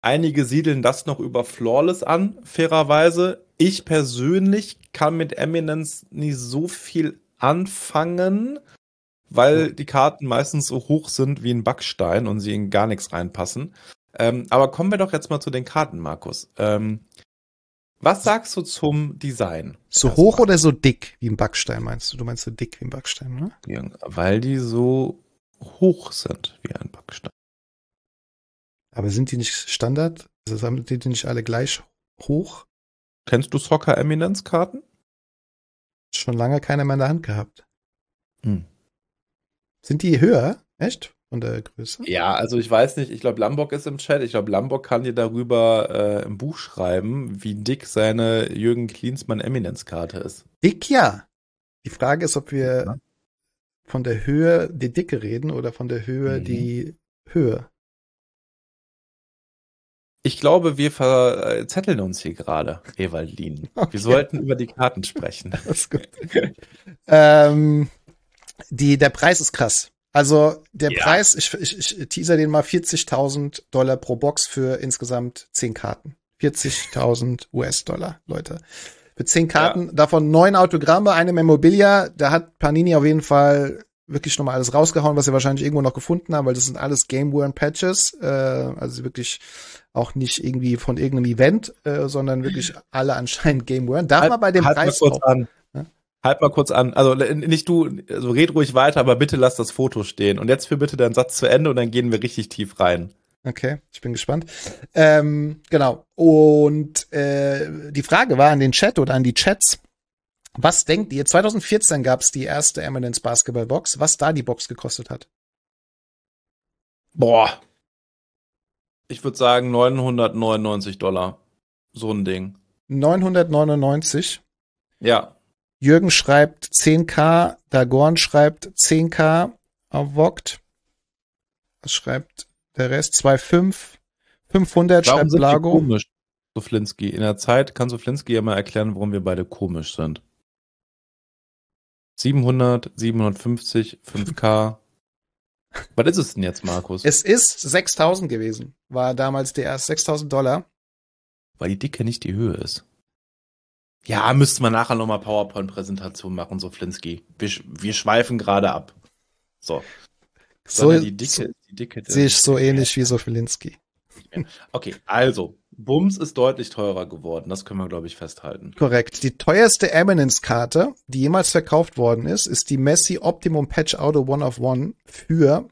Einige siedeln das noch über Flawless an, fairerweise. Ich persönlich kann mit Eminence nicht so viel anfangen, weil die Karten meistens so hoch sind wie ein Backstein und sie in gar nichts reinpassen. Aber kommen wir doch jetzt mal zu den Karten, Markus. Was sagst du zum Design? So hoch oder so dick wie ein Backstein, meinst du? Du meinst so dick wie ein Backstein, ne? Ja, weil die so hoch sind wie ein Backstein. Aber sind die nicht Standard? Also sind die nicht alle gleich hoch? Kennst du Soccer Eminence Karten? Schon lange keiner mehr in der Hand gehabt. Hm. Sind die höher? Echt? Von der Größe? Ja, also ich weiß nicht, ich glaube Lambok ist im Chat, ich glaube Lambok kann dir darüber im Buch schreiben, wie dick seine Jürgen Klinsmann Eminence-Karte ist. Dick, ja. Die Frage ist, ob wir von der Höhe die Dicke reden oder von der Höhe die Höhe. Ich glaube, wir verzetteln uns hier gerade, Ewaldin. Okay. Wir sollten über die Karten sprechen. Das ist gut. Der Preis ist krass. Also der Preis, ich teaser den mal, $40.000 pro Box für insgesamt 10 Karten. 40.000 US-Dollar, Leute. Für 10 Karten, davon 9 Autogramme, eine Memorabilia. Da hat Panini auf jeden Fall wirklich nochmal alles rausgehauen, was sie wahrscheinlich irgendwo noch gefunden haben, weil das sind alles Game-Worn-Patches. Also wirklich auch nicht irgendwie von irgendeinem Event, sondern wirklich alle anscheinend Game-Worn. Darf man bei dem Preis mal kurz an. Halt mal kurz an. Also nicht du, also red ruhig weiter, aber bitte lass das Foto stehen. Und jetzt für bitte deinen Satz zu Ende und dann gehen wir richtig tief rein. Okay, ich bin gespannt. Genau. Und die Frage war an den Chat oder an die Chats, was denkt ihr? 2014 gab es die erste Eminence Basketball Box, was da die Box gekostet hat? Boah. Ich würde sagen $999. So ein Ding. 999. Ja. Jürgen schreibt 10K, Dagorn schreibt 10K auf Vogt. Was schreibt der Rest? 2,5. 500 Warum schreibt sind Blago. wir komisch, Soflinski? In der Zeit kann Soflinski ja mal erklären, warum wir beide komisch sind. 700, 750, 5K. Was ist es denn jetzt, Markus? Es ist 6.000 gewesen. War damals der erste $6.000. Weil die Dicke nicht die Höhe ist. Ja, müsste man nachher nochmal PowerPoint-Präsentation machen, Soflinski. Wir schweifen gerade ab. So. So, die Dicke. Sehe ich so ähnlich wie Sofilinski. Okay, also, Bums ist deutlich teurer geworden. Das können wir, glaube ich, festhalten. Korrekt. Die teuerste Eminence-Karte, die jemals verkauft worden ist die Messi Optimum Patch Auto One of One für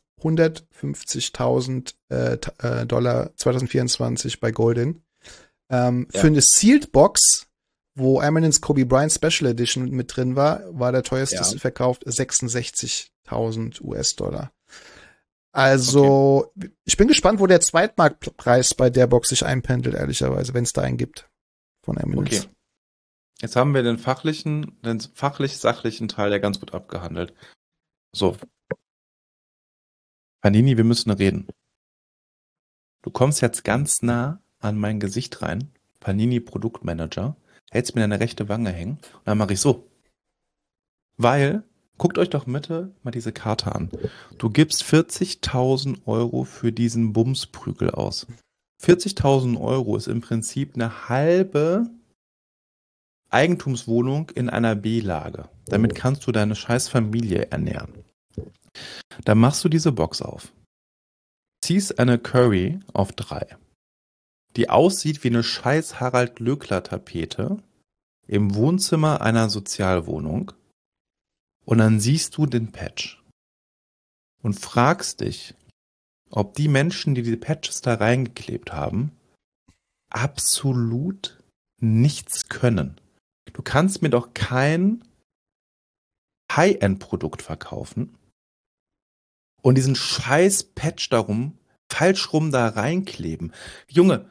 $150.000 2024 bei Golden. Für eine Sealed Box, wo Eminence Kobe Bryant Special Edition mit drin war der teuerste verkauft $66.000 US-Dollar. Also, Ich bin gespannt, wo der Zweitmarktpreis bei der Box sich einpendelt, ehrlicherweise, wenn es da einen gibt von Eminence. Okay. Jetzt haben wir den fachlich-sachlichen Teil ja ganz gut abgehandelt. So. Panini, wir müssen reden. Du kommst jetzt ganz nah an mein Gesicht rein, Panini Produktmanager, hältst mir deine rechte Wange hängen und dann mache ich so. Weil, guckt euch doch bitte mal diese Karte an. Du gibst 40.000 Euro für diesen Bumsprügel aus. 40.000 Euro ist im Prinzip eine halbe Eigentumswohnung in einer B-Lage. Damit kannst du deine scheiß Familie ernähren. Dann machst du diese Box auf. Ziehst eine Curry auf 3. Die aussieht wie eine scheiß Harald Glöckler-Tapete im Wohnzimmer einer Sozialwohnung. Und dann siehst du den Patch und fragst dich, ob die Menschen, die diese Patches da reingeklebt haben, absolut nichts können. Du kannst mir doch kein High-End-Produkt verkaufen und diesen scheiß Patch darum falsch rum da reinkleben. Junge,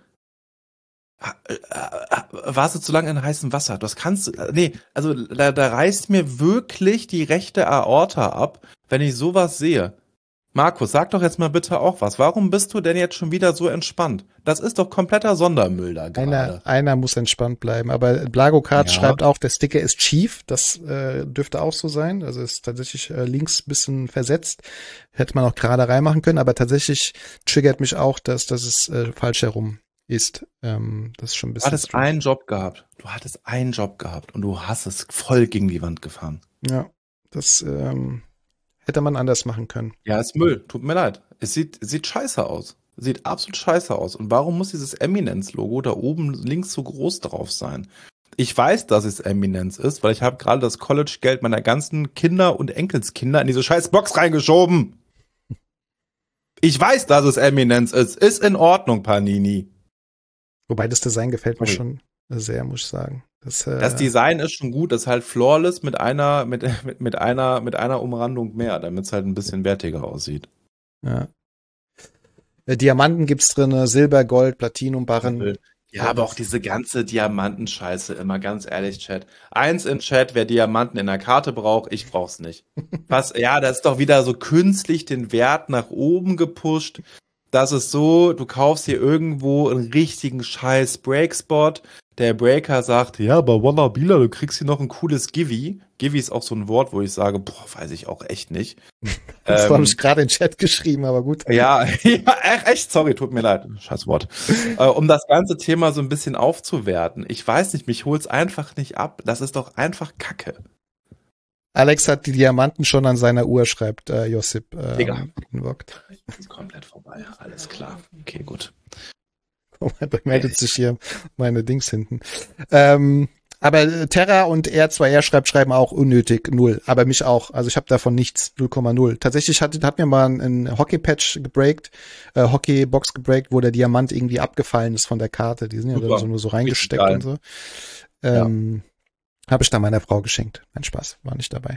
warst du zu lange in heißem Wasser? Das kannst du, nee, also da reißt mir wirklich die rechte Aorta ab, wenn ich sowas sehe. Markus, sag doch jetzt mal bitte auch was. Warum bist du denn jetzt schon wieder so entspannt? Das ist doch kompletter Sondermüll da gerade. Einer muss entspannt bleiben. Aber Blagokart Ja. schreibt auch, der Sticker ist schief. Das dürfte auch so sein. Also ist tatsächlich links ein bisschen versetzt. Hätte man auch gerade reinmachen können. Aber tatsächlich triggert mich auch, dass es falsch herum ist. Das ist schon ein Du bisschen hattest strange. einen Job gehabt. Du hattest einen Job gehabt und du hast es voll gegen die Wand gefahren. Ja, das hätte man anders machen können. Ja, ist Müll. Tut mir leid. Es sieht scheiße aus. Sieht absolut scheiße aus. Und warum muss dieses Eminence-Logo da oben links so groß drauf sein? Ich weiß, dass es Eminence ist, weil ich habe gerade das College-Geld meiner ganzen Kinder und Enkelskinder in diese scheiß Box reingeschoben. Ich weiß, dass es Eminence ist. Ist in Ordnung, Panini. Wobei das Design gefällt mir Sorry. schon sehr, muss ich sagen. Das Design ist schon gut, das ist halt flawless mit einer Umrandung mehr, damit es halt ein bisschen wertiger aussieht. Ja. Diamanten gibt's drin, Silber, Gold, Platinumbarren. Ja, aber auch diese ganze Diamantenscheiße, immer ganz ehrlich, Chat. Eins im Chat, wer Diamanten in der Karte braucht, ich brauch's nicht. Ja, das ist doch wieder so künstlich den Wert nach oben gepusht. Das ist so, du kaufst hier irgendwo einen richtigen scheiß Breakspot. Der Breaker sagt, ja, aber Walla Bila, du kriegst hier noch ein cooles Givi. Givi ist auch so ein Wort, wo ich sage, boah, weiß ich auch echt nicht. Das habe ich gerade in den Chat geschrieben, aber gut. Ja, echt, sorry, tut mir leid. Scheiß Wort. Um das ganze Thema so ein bisschen aufzuwerten. Ich weiß nicht, mich holt's einfach nicht ab. Das ist doch einfach Kacke. Alex hat die Diamanten schon an seiner Uhr, schreibt Josip. Digga. Ist komplett vorbei, alles klar. Okay, gut. Da meldet sich hier meine Dings hinten. Aber Terra und R2R schreiben auch unnötig 0, aber mich auch. Also ich habe davon nichts, 0,0. Tatsächlich hat mir mal ein Hockey-Patch gebreakt, Hockey-Box gebreakt, wo der Diamant irgendwie abgefallen ist von der Karte. Die sind ja dann so nur so reingesteckt und so. Habe ich dann meiner Frau geschenkt. Mein Spaß, war nicht dabei.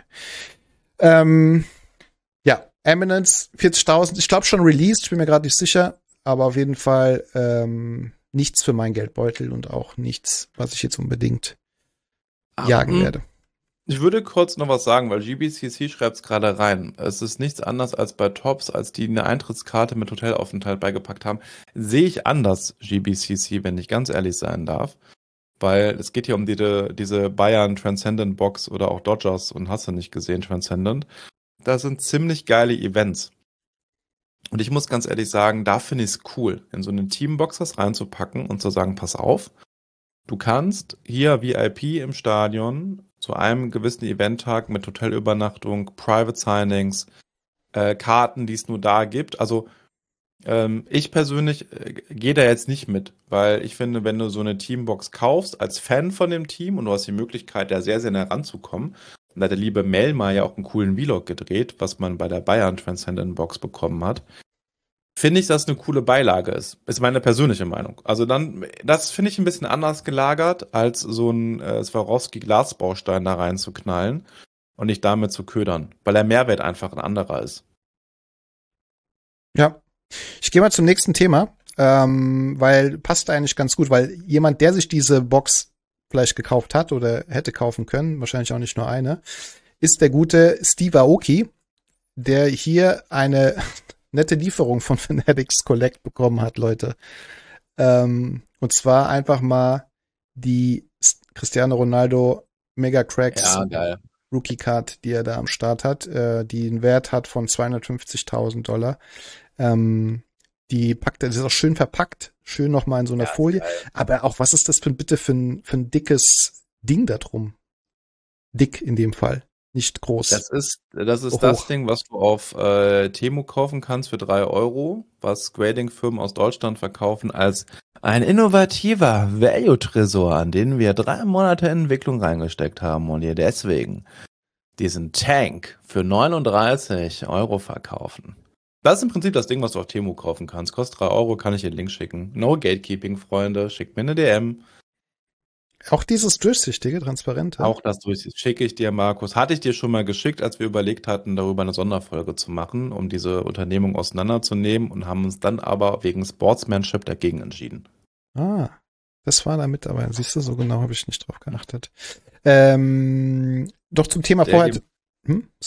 Ja, Eminence, 40.000. Ich glaube schon released, ich bin mir gerade nicht sicher. Aber auf jeden Fall nichts für meinen Geldbeutel und auch nichts, was ich jetzt unbedingt jagen werde. Ich würde kurz noch was sagen, weil GBCC schreibt es gerade rein. Es ist nichts anderes als bei Tops, als die eine Eintrittskarte mit Hotelaufenthalt beigepackt haben. Sehe ich anders, GBCC, wenn ich ganz ehrlich sein darf. Weil es geht hier um diese Bayern Transcendent Box oder auch Dodgers und hast du nicht gesehen, Transcendent. Das sind ziemlich geile Events. Und ich muss ganz ehrlich sagen, da finde ich es cool, in so eine Teambox das reinzupacken und zu sagen, pass auf, du kannst hier VIP im Stadion zu einem gewissen Eventtag mit Hotelübernachtung, Private Signings, Karten, die es nur da gibt. Also ich persönlich gehe da jetzt nicht mit, weil ich finde, wenn du so eine Teambox kaufst als Fan von dem Team und du hast die Möglichkeit, da sehr, sehr nah ranzukommen, und da hat der liebe Melmar ja auch einen coolen Vlog gedreht, was man bei der Bayern Transcendent Box bekommen hat, finde ich, dass es eine coole Beilage ist. Ist meine persönliche Meinung. Also dann, das finde ich ein bisschen anders gelagert, als so ein Swarovski-Glasbaustein da reinzuknallen und nicht damit zu ködern, weil der Mehrwert einfach ein anderer ist. Ja, ich gehe mal zum nächsten Thema, weil passt eigentlich ganz gut, weil jemand, der sich diese Box vielleicht gekauft hat oder hätte kaufen können, wahrscheinlich auch nicht nur eine, ist der gute Steve Aoki, der hier eine nette Lieferung von Fanatics Collect bekommen hat, Leute. Und zwar einfach mal die Cristiano Ronaldo Mega Cracks Rookie Card, die er da am Start hat, die einen Wert hat von $250.000. Die packt er, das ist auch schön verpackt, schön nochmal in so einer Folie. Aber auch, was ist das für ein dickes Ding da drum? Dick in dem Fall, nicht groß. Das ist das Ding, was du auf Temu kaufen kannst für 3 €, was Grading-Firmen aus Deutschland verkaufen als ein innovativer Value-Tresor, an den wir 3 Monate Entwicklung reingesteckt haben und ihr deswegen diesen Tank für 39 € verkaufen. Das ist im Prinzip das Ding, was du auf Temu kaufen kannst. Kostet 3 €, kann ich dir den Link schicken. No Gatekeeping, Freunde. Schickt mir eine DM. Auch dieses durchsichtige, transparente. Auch das durchsichtige schicke ich dir, Markus. Hatte ich dir schon mal geschickt, als wir überlegt hatten, darüber eine Sonderfolge zu machen, um diese Unternehmung auseinanderzunehmen und haben uns dann aber wegen Sportsmanship dagegen entschieden. Ah, das war da mit dabei. Siehst du, so genau habe ich nicht drauf geachtet. Doch zum Thema vorher. Sorry?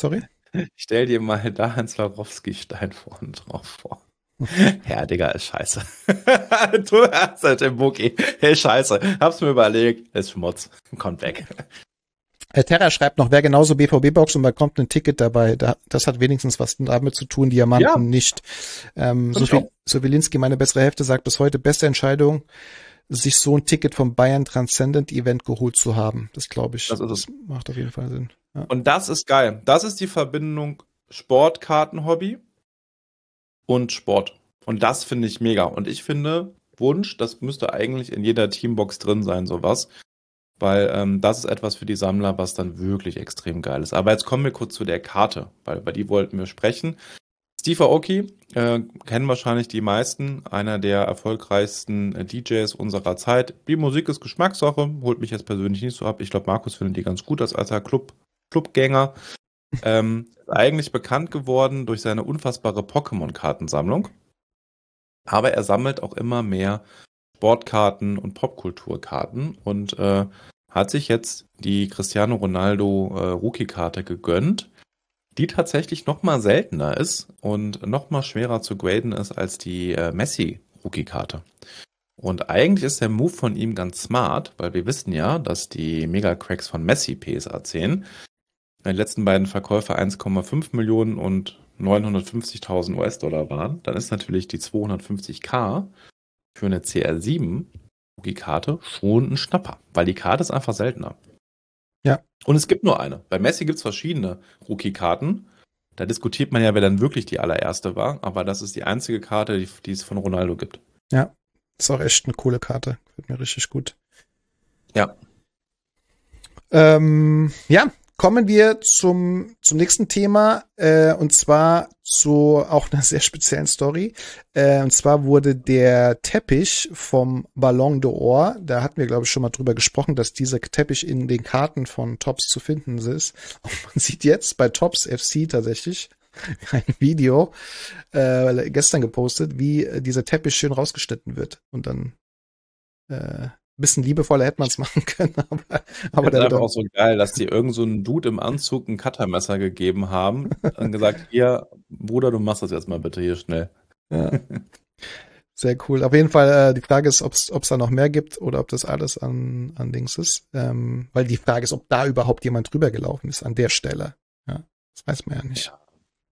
Stell dir mal da einen Swarovski-Stein vorne drauf vor. Ja, Digga, ist scheiße. Du hast halt im Bookie. Hey, scheiße. Hab's mir überlegt. Ist Schmutz. Kommt weg. Terra schreibt noch, wer genauso BVB-Box und bekommt ein Ticket dabei. Das hat wenigstens was damit zu tun, Diamanten Ja. nicht. Sowilinski, meine bessere Hälfte, sagt bis heute, beste Entscheidung, sich so ein Ticket vom Bayern Transcendent Event geholt zu haben. Das glaube ich. Das ist es. Das macht auf jeden Fall Sinn. Ja. Und das ist geil. Das ist die Verbindung Sportkartenhobby und Sport. Und das finde ich mega. Und ich finde, Wunsch, das müsste eigentlich in jeder Teambox drin sein, sowas. Weil das ist etwas für die Sammler, was dann wirklich extrem geil ist. Aber jetzt kommen wir kurz zu der Karte, weil über die wollten wir sprechen. Steve Aoki, kennen wahrscheinlich die meisten, einer der erfolgreichsten DJs unserer Zeit. Die Musik ist Geschmackssache, holt mich jetzt persönlich nicht so ab. Ich glaube, Markus findet die ganz gut als alter Clubgänger. Ist eigentlich bekannt geworden durch seine unfassbare Pokémon-Kartensammlung. Aber er sammelt auch immer mehr Sportkarten und Popkulturkarten und hat sich jetzt die Cristiano Ronaldo Rookie-Karte gegönnt, die tatsächlich noch mal seltener ist und noch mal schwerer zu graden ist als die Messi Rookie-Karte. Und eigentlich ist der Move von ihm ganz smart, weil wir wissen ja, dass die Mega-Cracks von Messi PSA 10 die letzten beiden Verkäufe 1,5 Millionen und 950.000 US-Dollar waren. Dann ist natürlich die 250k für eine CR7 Rookie-Karte schon ein Schnapper, weil die Karte ist einfach seltener. Ja. Und es gibt nur eine. Bei Messi gibt es verschiedene Rookie-Karten. Da diskutiert man ja, wer dann wirklich die allererste war, aber das ist die einzige Karte, die es von Ronaldo gibt. Ja, ist auch echt eine coole Karte. Gefällt mir richtig gut. Ja. Ja, kommen wir zum nächsten Thema, und zwar zu auch einer sehr speziellen Story. Und zwar wurde der Teppich vom Ballon d'Or, da hatten wir, glaube ich, schon mal drüber gesprochen, dass dieser Teppich in den Karten von Topps zu finden ist. Und man sieht jetzt bei Topps FC tatsächlich ein Video gestern gepostet, wie dieser Teppich schön rausgeschnitten wird. Und dann bisschen liebevoller hätte man es machen können, aber das ist einfach auch so geil, dass die irgend so einen Dude im Anzug ein Cuttermesser gegeben haben und gesagt, hier, Bruder, du machst das jetzt mal bitte hier schnell. Ja. Sehr cool. Auf jeden Fall, die Frage ist, ob es da noch mehr gibt oder ob das alles an Dings ist. Weil die Frage ist, ob da überhaupt jemand drüber gelaufen ist an der Stelle. Ja, das weiß man ja nicht. Ja.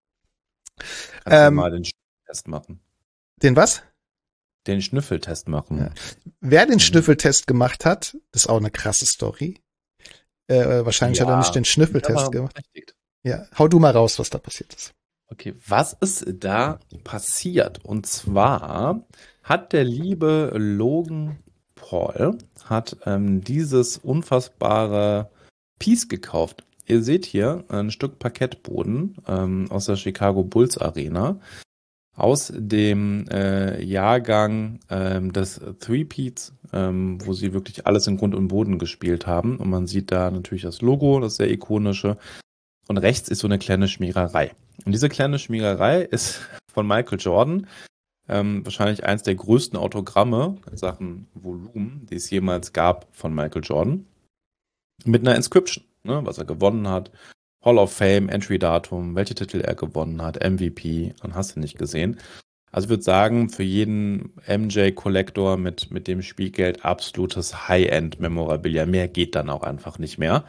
Kannst du mal den Schnüffeltest machen. Den was? Den Schnüffeltest machen. Ja. Wer den Schnüffeltest gemacht hat, das ist auch eine krasse Story. Wahrscheinlich hat er nicht den Schnüffeltest gemacht. Berechtigt. Ja, hau du mal raus, was da passiert ist. Okay, was ist da passiert? Und zwar hat der liebe Logan Paul dieses unfassbare Piece gekauft. Ihr seht hier ein Stück Parkettboden aus der Chicago Bulls Arena. Aus dem Jahrgang des Three-Peats, wo sie wirklich alles in Grund und Boden gespielt haben. Und man sieht da natürlich das Logo, das sehr ikonische. Und rechts ist so eine kleine Schmiererei. Und diese kleine Schmiererei ist von Michael Jordan. Wahrscheinlich eins der größten Autogramme in Sachen Volumen, die es jemals gab von Michael Jordan. Mit einer Inscription, ne, was er gewonnen hat. Hall of Fame, Entry-Datum, welche Titel er gewonnen hat, MVP, und hast du nicht gesehen. Also ich würde sagen, für jeden MJ-Collector mit dem Spielgeld absolutes High-End-Memorabilia. Mehr geht dann auch einfach nicht mehr.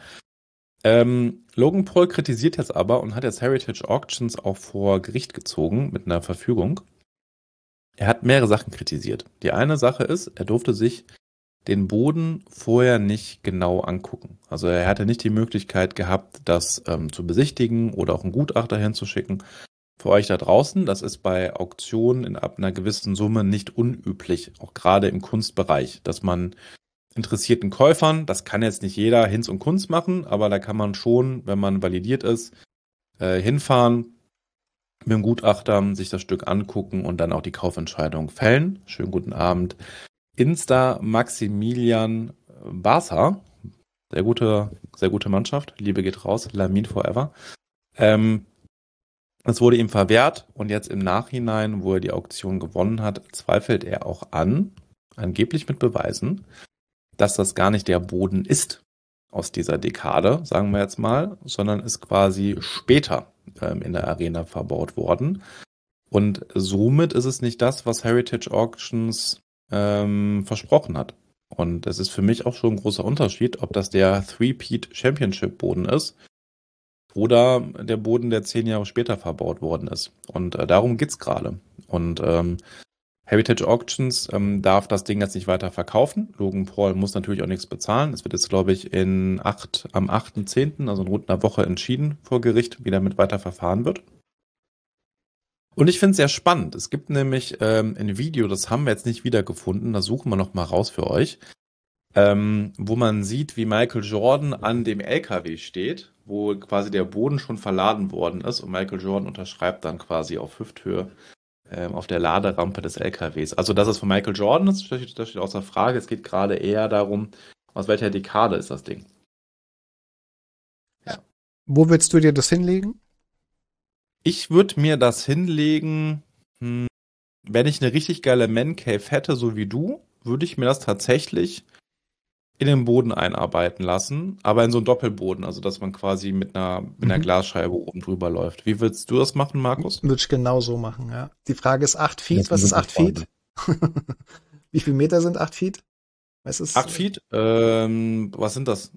Logan Paul kritisiert jetzt aber und hat jetzt Heritage Auctions auch vor Gericht gezogen mit einer Verfügung. Er hat mehrere Sachen kritisiert. Die eine Sache ist, er durfte sich den Boden vorher nicht genau angucken. Also er hatte nicht die Möglichkeit gehabt, das zu besichtigen oder auch einen Gutachter hinzuschicken. Für euch da draußen, das ist bei Auktionen ab einer gewissen Summe nicht unüblich, auch gerade im Kunstbereich, dass man interessierten Käufern, das kann jetzt nicht jeder Hinz und Kunst machen, aber da kann man schon, wenn man validiert ist, hinfahren, mit dem Gutachter sich das Stück angucken und dann auch die Kaufentscheidung fällen. Schönen guten Abend. Insta Maximilian Barca, sehr gute Mannschaft, Liebe geht raus, Lamin forever. Es wurde ihm verwehrt und jetzt im Nachhinein, wo er die Auktion gewonnen hat, zweifelt er auch an, angeblich mit Beweisen, dass das gar nicht der Boden ist aus dieser Dekade, sagen wir jetzt mal, sondern es quasi später in der Arena verbaut worden. Und somit ist es nicht das, was Heritage Auctions versprochen hat. Und es ist für mich auch schon ein großer Unterschied, ob das der Three-Peat Championship Boden ist oder der Boden, der 10 Jahre später verbaut worden ist. Und darum geht's gerade. Und Heritage Auctions darf das Ding jetzt nicht weiter verkaufen. Logan Paul muss natürlich auch nichts bezahlen. Es wird jetzt, glaube ich, am 8.10., also in rund einer Woche, entschieden vor Gericht, wie damit weiter verfahren wird. Und ich finde es sehr spannend. Es gibt nämlich ein Video, das haben wir jetzt nicht wiedergefunden, das suchen wir noch mal raus für euch, wo man sieht, wie Michael Jordan an dem LKW steht, wo quasi der Boden schon verladen worden ist und Michael Jordan unterschreibt dann quasi auf Hüfthöhe auf der Laderampe des LKWs. Also dass es von Michael Jordan ist, das steht außer Frage. Es geht gerade eher darum, aus welcher Dekade ist das Ding. Ja. Wo willst du dir das hinlegen? Ich würde mir das hinlegen, wenn ich eine richtig geile Man-Cave hätte, so wie du, würde ich mir das tatsächlich in den Boden einarbeiten lassen, aber in so einen Doppelboden, also dass man quasi mit einer Glasscheibe oben drüber läuft. Wie würdest du das machen, Markus? Würde ich genau so machen, ja. Die Frage ist 8 Feet. Was ist 8 Feet? Wie viel Meter sind 8 Feet? 8 Feet? Was sind das?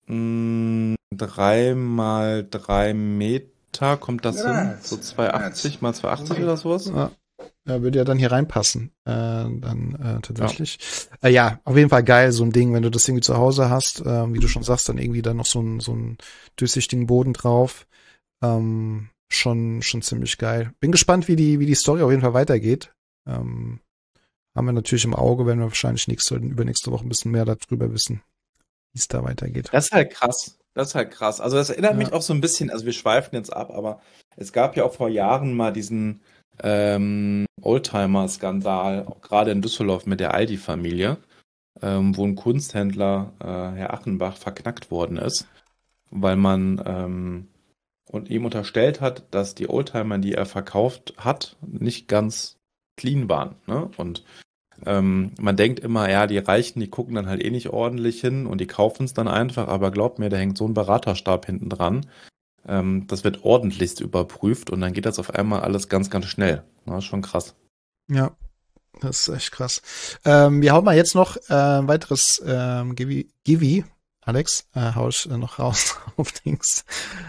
3 mal 3 Meter, kommt das hin? So 280 mal 280 oder sowas? Ja, würde ja dann hier reinpassen. Tatsächlich. Ja, auf jeden Fall geil, so ein Ding, wenn du das irgendwie zu Hause hast, wie du schon sagst, dann irgendwie da noch so einen durchsichtigen Boden drauf. Schon ziemlich geil. Bin gespannt, wie die Story auf jeden Fall weitergeht. Haben wir natürlich im Auge, werden wir wahrscheinlich übernächste Woche ein bisschen mehr darüber wissen, wie es da weitergeht. Das ist halt krass. Also das erinnert mich auch so ein bisschen, also wir schweifen jetzt ab, aber es gab ja auch vor Jahren mal diesen Oldtimer-Skandal, auch gerade in Düsseldorf mit der Aldi-Familie, wo ein Kunsthändler, Herr Achenbach, verknackt worden ist, weil man und ihm unterstellt hat, dass die Oldtimer, die er verkauft hat, nicht ganz clean waren. Ne? Und man denkt immer, ja, die Reichen, die gucken dann halt eh nicht ordentlich hin und die kaufen es dann einfach, aber glaubt mir, da hängt so ein Beraterstab hinten dran. Das wird ordentlichst überprüft und dann geht das auf einmal alles ganz, ganz schnell. Das ist schon krass. Ja, das ist echt krass. Wir hauen mal jetzt noch ein weiteres Givi, Alex, hau ich noch raus auf Dings.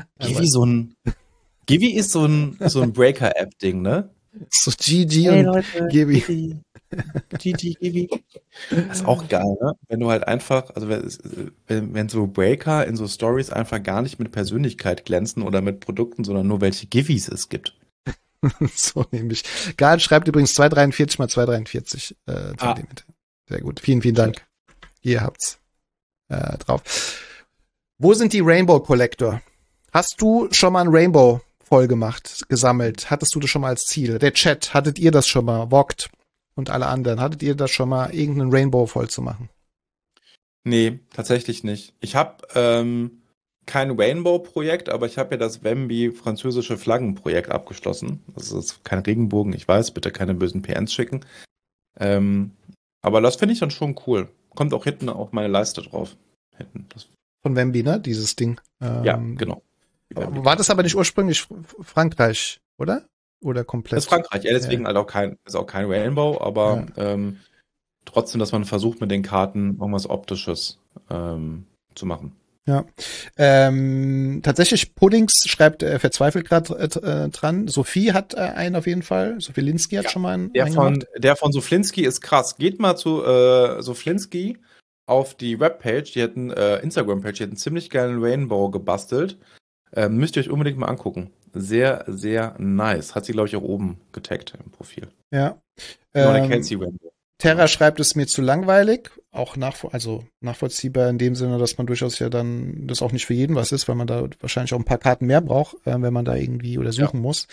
Givi ist so ein Breaker-App-Ding, ne? So GG und Leute, Givi. GG, Givi. Das ist auch geil, ne? Wenn du halt einfach, also wenn so Breaker in so Stories einfach gar nicht mit Persönlichkeit glänzen oder mit Produkten, sondern nur welche Givis es gibt. So nämlich. Gal schreibt übrigens 243 mal 243 Zentimeter. Sehr gut. Vielen, vielen Dank. Ihr habt's drauf. Wo sind die Rainbow Collector? Hast du schon mal ein Rainbow voll gemacht, gesammelt? Hattest du das schon mal als Ziel? Der Chat, hattet ihr das schon mal? Vogt und alle anderen, hattet ihr das schon mal, irgendeinen Rainbow voll zu machen? Nee, tatsächlich nicht. Ich habe kein Rainbow-Projekt, aber ich habe ja das Wemby französische Flaggen-Projekt abgeschlossen. Das ist kein Regenbogen, ich weiß, bitte keine bösen PNs schicken. Aber das finde ich dann schon cool. Kommt auch hinten auf meine Leiste drauf. Hinten. Von Wemby, ne? Dieses Ding. Ja, genau. War das aber nicht ursprünglich Frankreich, oder? Oder komplett? Das ist Frankreich, ja, deswegen halt auch kein Rainbow, aber trotzdem, dass man versucht, mit den Karten irgendwas Optisches zu machen. Ja. Tatsächlich, Puddings schreibt, er verzweifelt gerade dran. Sophie hat einen auf jeden Fall. Sophie Linsky hat schon mal einen gemacht. Der von Soflinski ist krass. Geht mal zu Soflinski auf die Webpage, die hätten Instagram-Page, die hätten einen ziemlich geilen Rainbow gebastelt. Müsst ihr euch unbedingt mal angucken. Sehr, sehr nice. Hat sie, glaube ich, auch oben getaggt im Profil. Ja. Rainbow. Terra schreibt, es mir zu langweilig. Auch nachvollziehbar in dem Sinne, dass man durchaus ja dann das auch nicht für jeden was ist, weil man da wahrscheinlich auch ein paar Karten mehr braucht, wenn man da irgendwie oder suchen muss.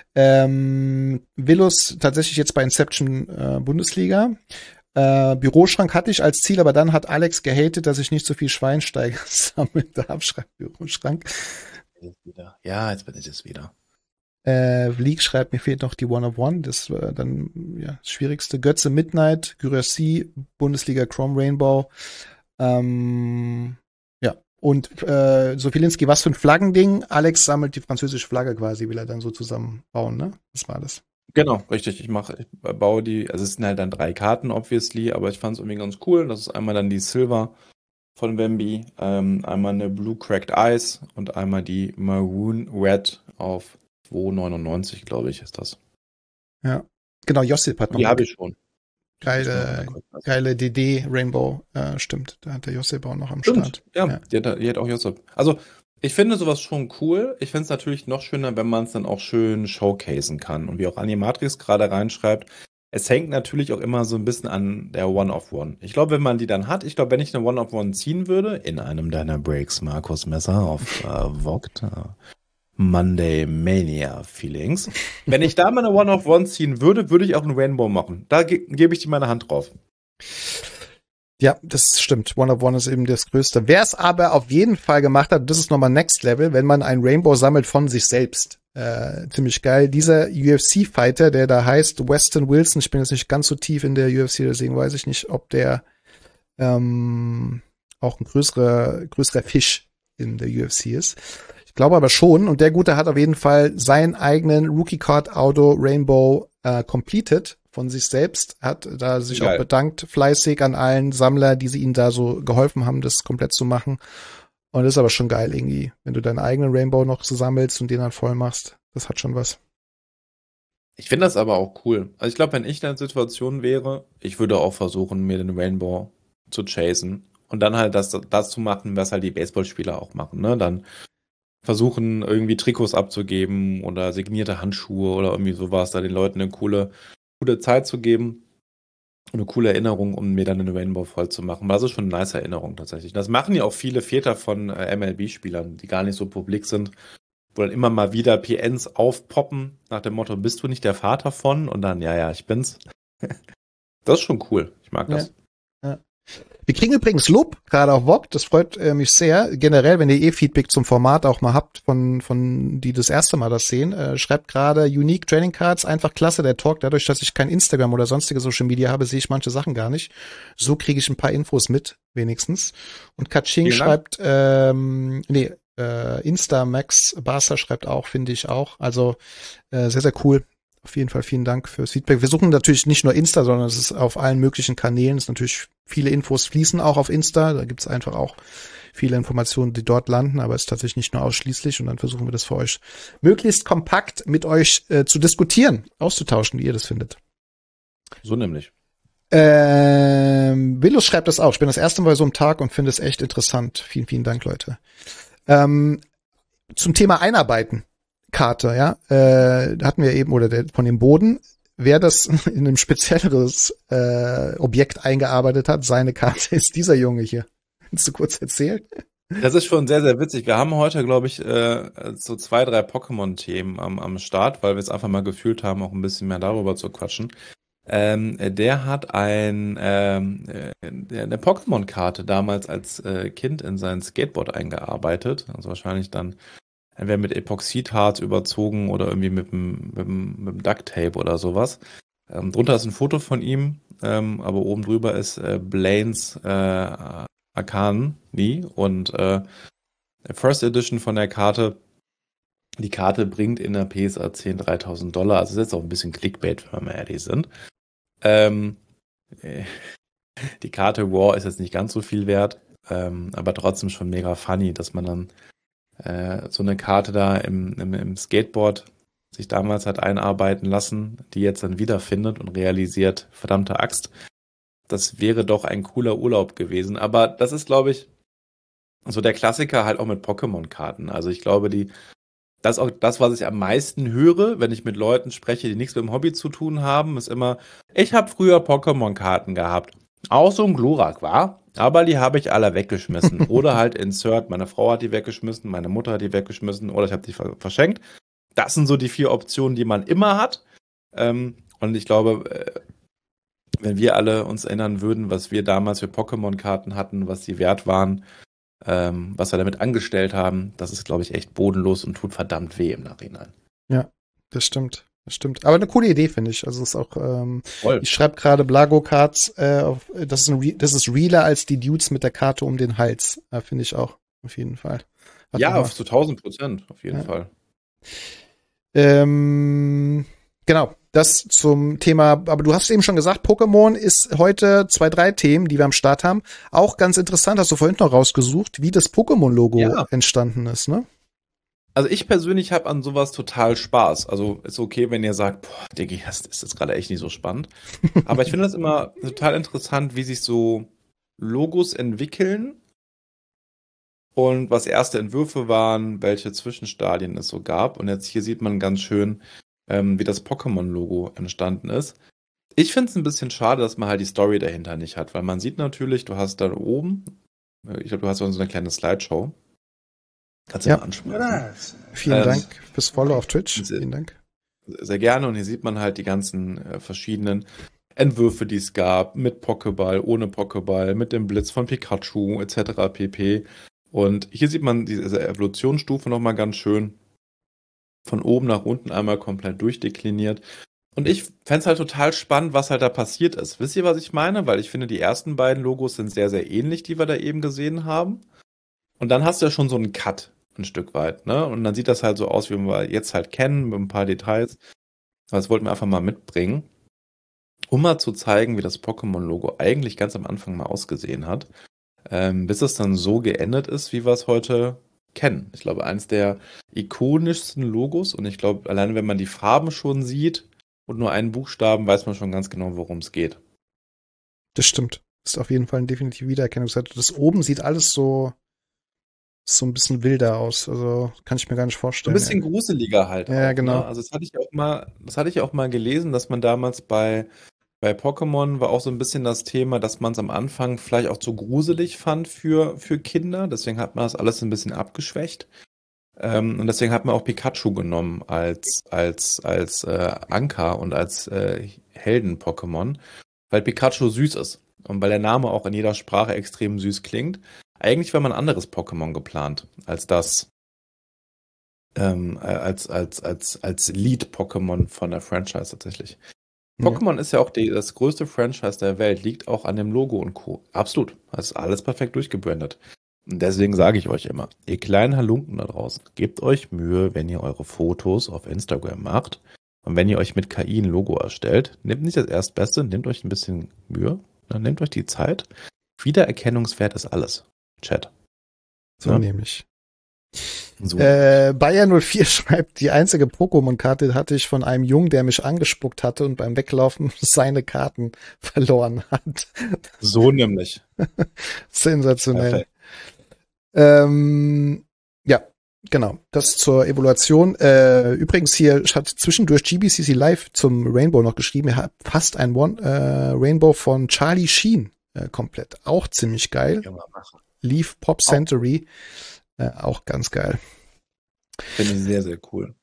Willus tatsächlich jetzt bei Inception Bundesliga. Büroschrank hatte ich als Ziel, aber dann hat Alex gehatet, dass ich nicht so viel Schweinsteiger sammeln darf. Schreibt Büroschrank. Ja, jetzt bin ich es wieder. League schreibt, mir fehlt noch die One of One. Das war dann das Schwierigste. Götze Midnight, Gürassi, Bundesliga Chrome Rainbow. Und Sofilinski, was für ein Flaggending? Alex sammelt die französische Flagge quasi, will er dann so zusammenbauen, ne? Das war das. Genau, richtig. Ich baue die, also es sind halt dann 3 Karten, obviously, aber ich fand es irgendwie ganz cool. Das ist einmal dann die Silver von Wemby, einmal eine Blue Cracked Ice und einmal die Maroon Red auf 2,99, glaube ich, ist das. Ja, genau, Josip hat noch. Die habe ich schon. Geile DD Rainbow, stimmt. Da hat der Josip auch noch am Start. Ja. Die hat auch Josip. Also, ich finde sowas schon cool. Ich finde es natürlich noch schöner, wenn man es dann auch schön showcasen kann. Und wie auch Animatrix gerade reinschreibt, es hängt natürlich auch immer so ein bisschen an der One-of-One. Ich glaube, wenn man die dann hat, wenn ich eine One-of-One ziehen würde, in einem deiner Breaks, Markus Messer auf Vogt, Monday Mania Feelings. Wenn ich da mal eine One-of-One ziehen würde, würde ich auch einen Rainbow machen. Da gebe ich dir meine Hand drauf. Ja, das stimmt. One-of-One ist eben das Größte. Wer es aber auf jeden Fall gemacht hat, das ist nochmal Next Level, wenn man ein Rainbow sammelt von sich selbst. Ziemlich geil. Dieser UFC-Fighter, der da heißt Weston Wilson, ich bin jetzt nicht ganz so tief in der UFC, deswegen weiß ich nicht, ob der auch ein größerer Fisch in der UFC ist. Ich glaube aber schon. Und der Gute hat auf jeden Fall seinen eigenen Rookie Card Auto Rainbow completed von sich selbst, hat da sich auch bedankt, fleißig an allen Sammler, die sie ihm da so geholfen haben, das komplett zu machen. Und das ist aber schon geil irgendwie, wenn du deinen eigenen Rainbow noch so sammelst und den dann voll machst. Das hat schon was. Ich finde das aber auch cool. Also ich glaube, wenn ich in einer Situation wäre, ich würde auch versuchen, mir den Rainbow zu chasen und dann halt das zu machen, was halt die Baseballspieler auch machen, ne? Dann versuchen, irgendwie Trikots abzugeben oder signierte Handschuhe oder irgendwie sowas, da den Leuten eine coole Zeit zu geben. Eine coole Erinnerung, um mir dann einen Rainbow voll zu machen. Das ist schon eine nice Erinnerung tatsächlich. Das machen ja auch viele Väter von MLB-Spielern, die gar nicht so publik sind, wo dann immer mal wieder PNs aufpoppen, nach dem Motto, bist du nicht der Vater von? Und dann, ja, ich bin's. Das ist schon cool. Ich mag das. Ja. Wir kriegen übrigens Lob, gerade auf Vogt, das freut mich sehr. Generell, wenn ihr Feedback zum Format auch mal habt, von die das erste Mal das sehen, schreibt gerade Unique Training Cards, einfach klasse, der Talk. Dadurch, dass ich kein Instagram oder sonstige Social Media habe, sehe ich manche Sachen gar nicht. So kriege ich ein paar Infos mit, wenigstens. Und Kaching schreibt, Instamax Barca schreibt auch, finde ich auch. Also sehr, sehr cool. Auf jeden Fall vielen Dank fürs Feedback. Wir suchen natürlich nicht nur Insta, sondern es ist auf allen möglichen Kanälen. Es ist natürlich viele Infos fließen auch auf Insta. Da gibt es einfach auch viele Informationen, die dort landen, aber es ist tatsächlich nicht nur ausschließlich. Und dann versuchen wir das für euch möglichst kompakt mit euch zu diskutieren, auszutauschen, wie ihr das findet. So nämlich. Willus schreibt das auch. Ich bin das erste Mal bei so einem Tag und finde es echt interessant. Vielen, vielen Dank, Leute. Zum Thema Einarbeiten. Karte, ja, hatten wir eben, oder von dem Boden, wer das in einem spezielleres Objekt eingearbeitet hat, seine Karte ist dieser Junge hier. Willst du kurz erzählen? Das ist schon sehr, sehr witzig. Wir haben heute, glaube ich, so 2, 3 Pokémon-Themen am Start, weil wir es einfach mal gefühlt haben, auch ein bisschen mehr darüber zu quatschen. Der hat eine Pokémon-Karte damals als Kind in sein Skateboard eingearbeitet, also wahrscheinlich dann entweder mit Epoxidharz überzogen oder irgendwie mit dem Duct-Tape oder sowas. Drunter ist ein Foto von ihm, aber oben drüber ist Blaine's Arcani und First Edition von der Karte. Die Karte bringt in der PSA 10 $3.000. Also das ist jetzt auch ein bisschen Clickbait, wenn wir mal ehrlich sind. Die Karte War ist jetzt nicht ganz so viel wert, aber trotzdem schon mega funny, dass man dann so eine Karte da im Skateboard sich damals hat einarbeiten lassen, die jetzt dann wiederfindet und realisiert, verdammte Axt, das wäre doch ein cooler Urlaub gewesen. Aber das ist, glaube ich, so der Klassiker halt auch mit Pokémon-Karten. Also ich glaube, das ist auch das, was ich am meisten höre, wenn ich mit Leuten spreche, die nichts mit dem Hobby zu tun haben, ist immer, ich habe früher Pokémon-Karten gehabt. Auch so ein Glurak, war? Aber die habe ich alle weggeschmissen. Oder halt Insert, meine Frau hat die weggeschmissen, meine Mutter hat die weggeschmissen oder ich habe die verschenkt. Das sind so die 4 Optionen, die man immer hat. Und ich glaube, wenn wir alle uns erinnern würden, was wir damals für Pokémon-Karten hatten, was die wert waren, was wir damit angestellt haben, das ist, glaube ich, echt bodenlos und tut verdammt weh im Nachhinein. Ja, das stimmt. Das stimmt. Aber eine coole Idee, finde ich. Also es ist auch, ich schreibe gerade Blago Cards, das ist realer als die Dudes mit der Karte um den Hals. Finde ich auch. auf jeden Fall. Ja, zu 1000%, auf jeden Fall. Genau, das zum Thema, aber du hast eben schon gesagt, Pokémon ist heute 2, 3 Themen, die wir am Start haben. Auch ganz interessant, hast du vorhin noch rausgesucht, wie das Pokémon-Logo entstanden ist, ne? Also ich persönlich habe an sowas total Spaß. Also ist okay, wenn ihr sagt, boah, Diggi, das ist jetzt gerade echt nicht so spannend. Aber ich finde das immer total interessant, wie sich so Logos entwickeln und was erste Entwürfe waren, welche Zwischenstadien es so gab. Und jetzt hier sieht man ganz schön, wie das Pokémon-Logo entstanden ist. Ich finde es ein bisschen schade, dass man halt die Story dahinter nicht hat, weil man sieht natürlich, du hast da oben, ich glaube, du hast so eine kleine Slideshow. Kannst du mal anschmeißen. Vielen Dank fürs Follow auf Twitch. Vielen Dank. Sehr gerne. Und hier sieht man halt die ganzen verschiedenen Entwürfe, die es gab, mit Pokéball, ohne Pokéball, mit dem Blitz von Pikachu etc. pp. Und hier sieht man diese Evolutionsstufe nochmal ganz schön von oben nach unten einmal komplett durchdekliniert. Und ich fände es halt total spannend, was halt da passiert ist. Wisst ihr, was ich meine? Weil ich finde, die ersten beiden Logos sind sehr, sehr ähnlich, die wir da eben gesehen haben. Und dann hast du ja schon so einen Cut, ein Stück weit, ne? Und dann sieht das halt so aus, wie wir jetzt halt kennen, mit ein paar Details. Das wollten wir einfach mal mitbringen, um mal zu zeigen, wie das Pokémon-Logo eigentlich ganz am Anfang mal ausgesehen hat, bis es dann so geendet ist, wie wir es heute kennen. Ich glaube, eins der ikonischsten Logos, und ich glaube, alleine wenn man die Farben schon sieht und nur einen Buchstaben, weiß man schon ganz genau, worum es geht. Das stimmt. Ist auf jeden Fall ein definitiv Wiedererkennungswert. Das oben sieht alles so ein bisschen wilder aus. Also kann ich mir gar nicht vorstellen. Ein bisschen gruseliger halt. Ja, auch, genau. Ne? Also das hatte ich auch mal gelesen, dass man damals bei Pokémon war auch so ein bisschen das Thema, dass man es am Anfang vielleicht auch zu gruselig fand für Kinder. Deswegen hat man das alles ein bisschen abgeschwächt. Und deswegen hat man auch Pikachu genommen als Anker und als Helden-Pokémon, weil Pikachu süß ist und weil der Name auch in jeder Sprache extrem süß klingt. Eigentlich war man ein anderes Pokémon geplant als das als Lead-Pokémon von der Franchise tatsächlich. Ja. Pokémon ist ja auch das größte Franchise der Welt, liegt auch an dem Logo und Co. Absolut. Das ist alles perfekt durchgebrandet. Und deswegen sage ich euch immer, ihr kleinen Halunken da draußen, gebt euch Mühe, wenn ihr eure Fotos auf Instagram macht und wenn ihr euch mit KI ein Logo erstellt, nehmt nicht das Erstbeste, nehmt euch ein bisschen Mühe, dann nehmt euch die Zeit. Wiedererkennungswert ist alles. Chat. So nehme ich. So. Bayer04 schreibt, die einzige Pokémon-Karte hatte ich von einem Jungen, der mich angespuckt hatte und beim Weglaufen seine Karten verloren hat. So nämlich. Sensationell. Ja, genau. Das zur Evaluation. Übrigens hier hat zwischendurch GBCC Live zum Rainbow noch geschrieben, er hat fast ein Rainbow von Charlie Sheen komplett. Auch ziemlich geil. Leaf Pop Century. Auch ganz geil. Finde ich sehr, sehr cool.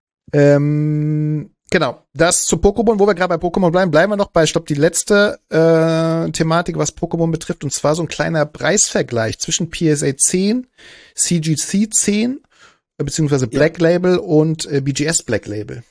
Genau, das zu Pokémon, wo wir gerade bei Pokémon bleiben wir noch bei, ich glaube, die letzte Thematik, was Pokémon betrifft, und zwar so ein kleiner Preisvergleich zwischen PSA 10, CGC 10, beziehungsweise Black Label und BGS Black Label.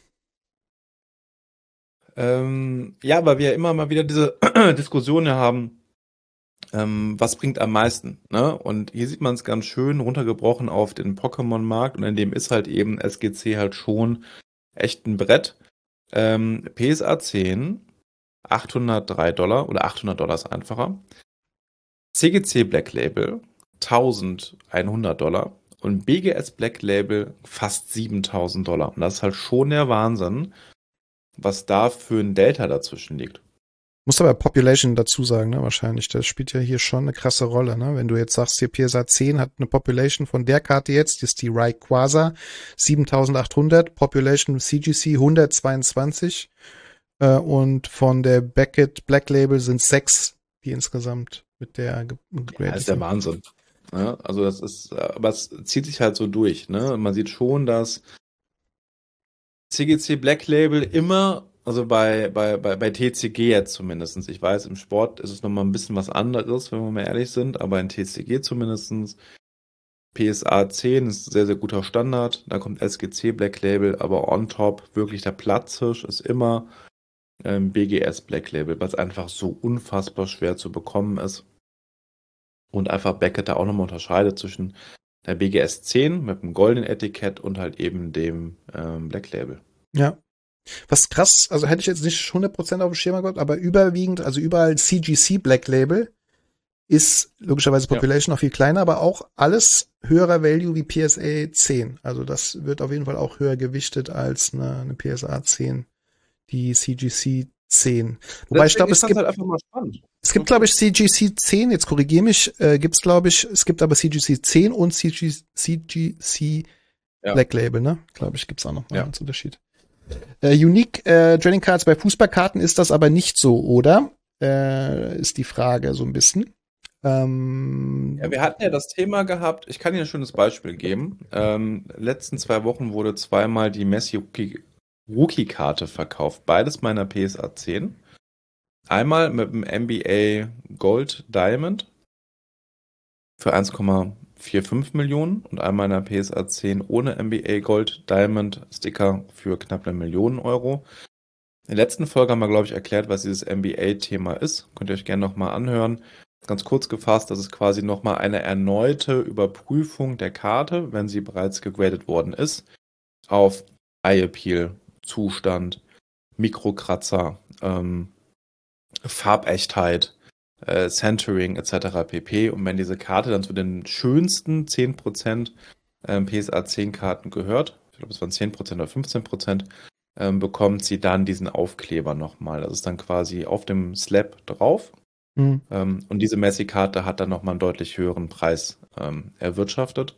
Ja, weil wir immer mal wieder diese Diskussionen haben, was bringt am meisten, ne? Und hier sieht man es ganz schön runtergebrochen auf den Pokémon-Markt, und in dem ist halt eben SGC halt schon echt ein Brett. PSA 10, $803 oder $800 ist einfacher. CGC Black Label, $1100 und BGS Black Label fast $7000. Und das ist halt schon der Wahnsinn, was da für ein Delta dazwischen liegt. Muss aber Population dazu sagen, ne, wahrscheinlich. Das spielt ja hier schon eine krasse Rolle, ne? Wenn du jetzt sagst, hier PSA 10 hat eine Population von der Karte jetzt, ist die Rayquaza 7800, Population CGC 122 und von der Beckett Black Label sind 6, die insgesamt mit der das ist der Wahnsinn. Ja, also das ist, aber es zieht sich halt so durch, ne? Man sieht schon, dass CGC Black Label immer, also bei TCG jetzt zumindestens, ich weiß, im Sport ist es nochmal ein bisschen was anderes, wenn wir mal ehrlich sind, aber in TCG zumindestens, PSA 10 ist sehr, sehr guter Standard, da kommt SGC Black Label, aber on top wirklich der Platzhirsch ist immer BGS Black Label, was einfach so unfassbar schwer zu bekommen ist und einfach Beckett da auch nochmal unterscheidet zwischen der BGS 10 mit einem goldenen Etikett und halt eben dem Black Label. Ja. Was krass, also hätte ich jetzt nicht 100% auf dem Schirm gehabt, aber überwiegend, also überall CGC Black Label ist logischerweise Population noch viel kleiner, aber auch alles höherer Value wie PSA 10. Also das wird auf jeden Fall auch höher gewichtet als eine PSA 10, die CGC 10. Wobei ich glaube, es gibt halt einfach mal spannend. Es gibt, glaube ich, CGC 10, jetzt korrigiere mich, gibt's, glaube ich, es gibt aber CGC 10 und CGC Black Label, ne? Glaube ich, gibt's auch noch mal einen Unterschied. Unique Trading Cards bei Fußballkarten ist das aber nicht so, oder? Ist die Frage so ein bisschen. Ja, wir hatten ja das Thema gehabt, ich kann Ihnen ein schönes Beispiel geben. Letzten 2 Wochen wurde zweimal die Messi Rookie-Karte verkauft, beides meiner PSA 10. Einmal mit dem NBA Gold Diamond für 1,45 Millionen und einmal in der PSA 10 ohne NBA Gold Diamond Sticker für knapp 1 Million Euro. In der letzten Folge haben wir, glaube ich, erklärt, was dieses NBA-Thema ist. Könnt ihr euch gerne nochmal anhören. Ganz kurz gefasst, das ist quasi nochmal eine erneute Überprüfung der Karte, wenn sie bereits gegradet worden ist, auf Eye Appeal, Zustand, Mikrokratzer, Farbechtheit, Centering etc. pp. Und wenn diese Karte dann zu den schönsten 10% PSA 10 Karten gehört, ich glaube es waren 10% oder 15%, bekommt sie dann diesen Aufkleber nochmal. Das ist dann quasi auf dem Slab drauf. Und diese Messi-Karte hat dann nochmal einen deutlich höheren Preis erwirtschaftet.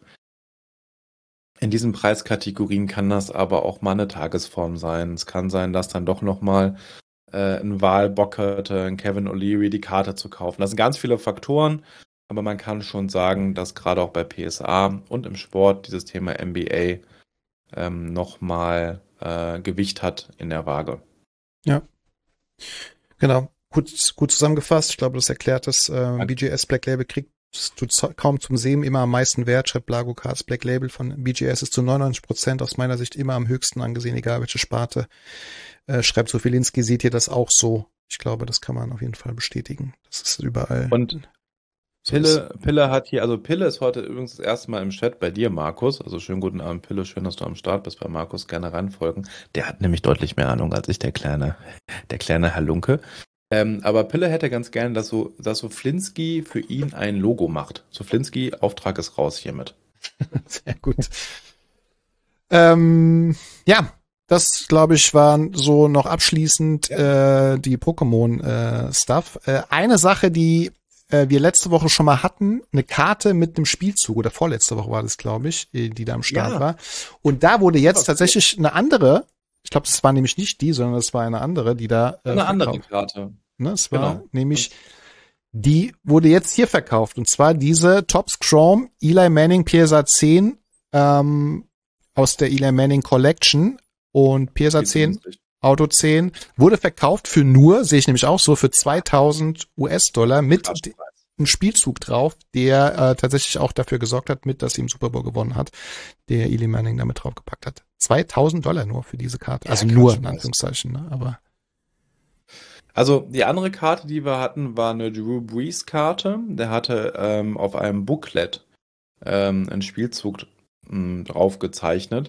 In diesen Preiskategorien kann das aber auch mal eine Tagesform sein. Es kann sein, dass dann doch nochmal ein Val Bockert, ein Kevin O'Leary die Karte zu kaufen. Das sind ganz viele Faktoren, aber man kann schon sagen, dass gerade auch bei PSA und im Sport dieses Thema NBA nochmal Gewicht hat in der Waage. Ja, genau. Gut zusammengefasst. Ich glaube, das erklärt das. BGS Black Label kriegt du kaum zum Sehen, immer am meisten Wert. Schreibt Blago Cards Black Label von BGS ist zu 99% aus meiner Sicht immer am höchsten angesehen, egal welche Sparte. Schreibt Sofilinski, seht ihr das auch so? Ich glaube, das kann man auf jeden Fall bestätigen. Das ist überall. Und Pille hat hier, also Pille ist heute übrigens das erste Mal im Chat bei dir, Markus. Also schönen guten Abend, Pille. Schön, dass du am Start bist bei Markus. Gerne reinfolgen. Der hat nämlich deutlich mehr Ahnung als ich, der kleine Halunke. Aber Pille hätte ganz gern, dass Sofilinski für ihn ein Logo macht. Sofilinski, Auftrag ist raus hiermit. Sehr gut. Ja, das, glaube ich, waren so noch abschließend die Pokémon-Stuff. Eine Sache, die wir letzte Woche schon mal hatten, eine Karte mit einem Spielzug, oder vorletzte Woche war das, glaube ich, die da am Start war. Und da wurde jetzt tatsächlich eine andere, ich glaube, das war nämlich nicht die, sondern das war eine andere, die da eine andere Karte. Ne, es war nämlich, die wurde jetzt hier verkauft. Und zwar diese Topps Chrome Eli Manning PSA 10 aus der Eli Manning Collection. Und PSA 10, Auto 10, wurde verkauft für nur, sehe ich nämlich auch so, für 2.000 US-Dollar mit einem Spielzug drauf, der tatsächlich auch dafür gesorgt hat, dass sie im Super Bowl gewonnen hat, der Eli Manning damit draufgepackt hat. 2.000 Dollar nur für diese Karte. Also nur, in Anführungszeichen, ne? Aber also die andere Karte, die wir hatten, war eine Drew Brees Karte. Der hatte auf einem Booklet einen Spielzug drauf gezeichnet.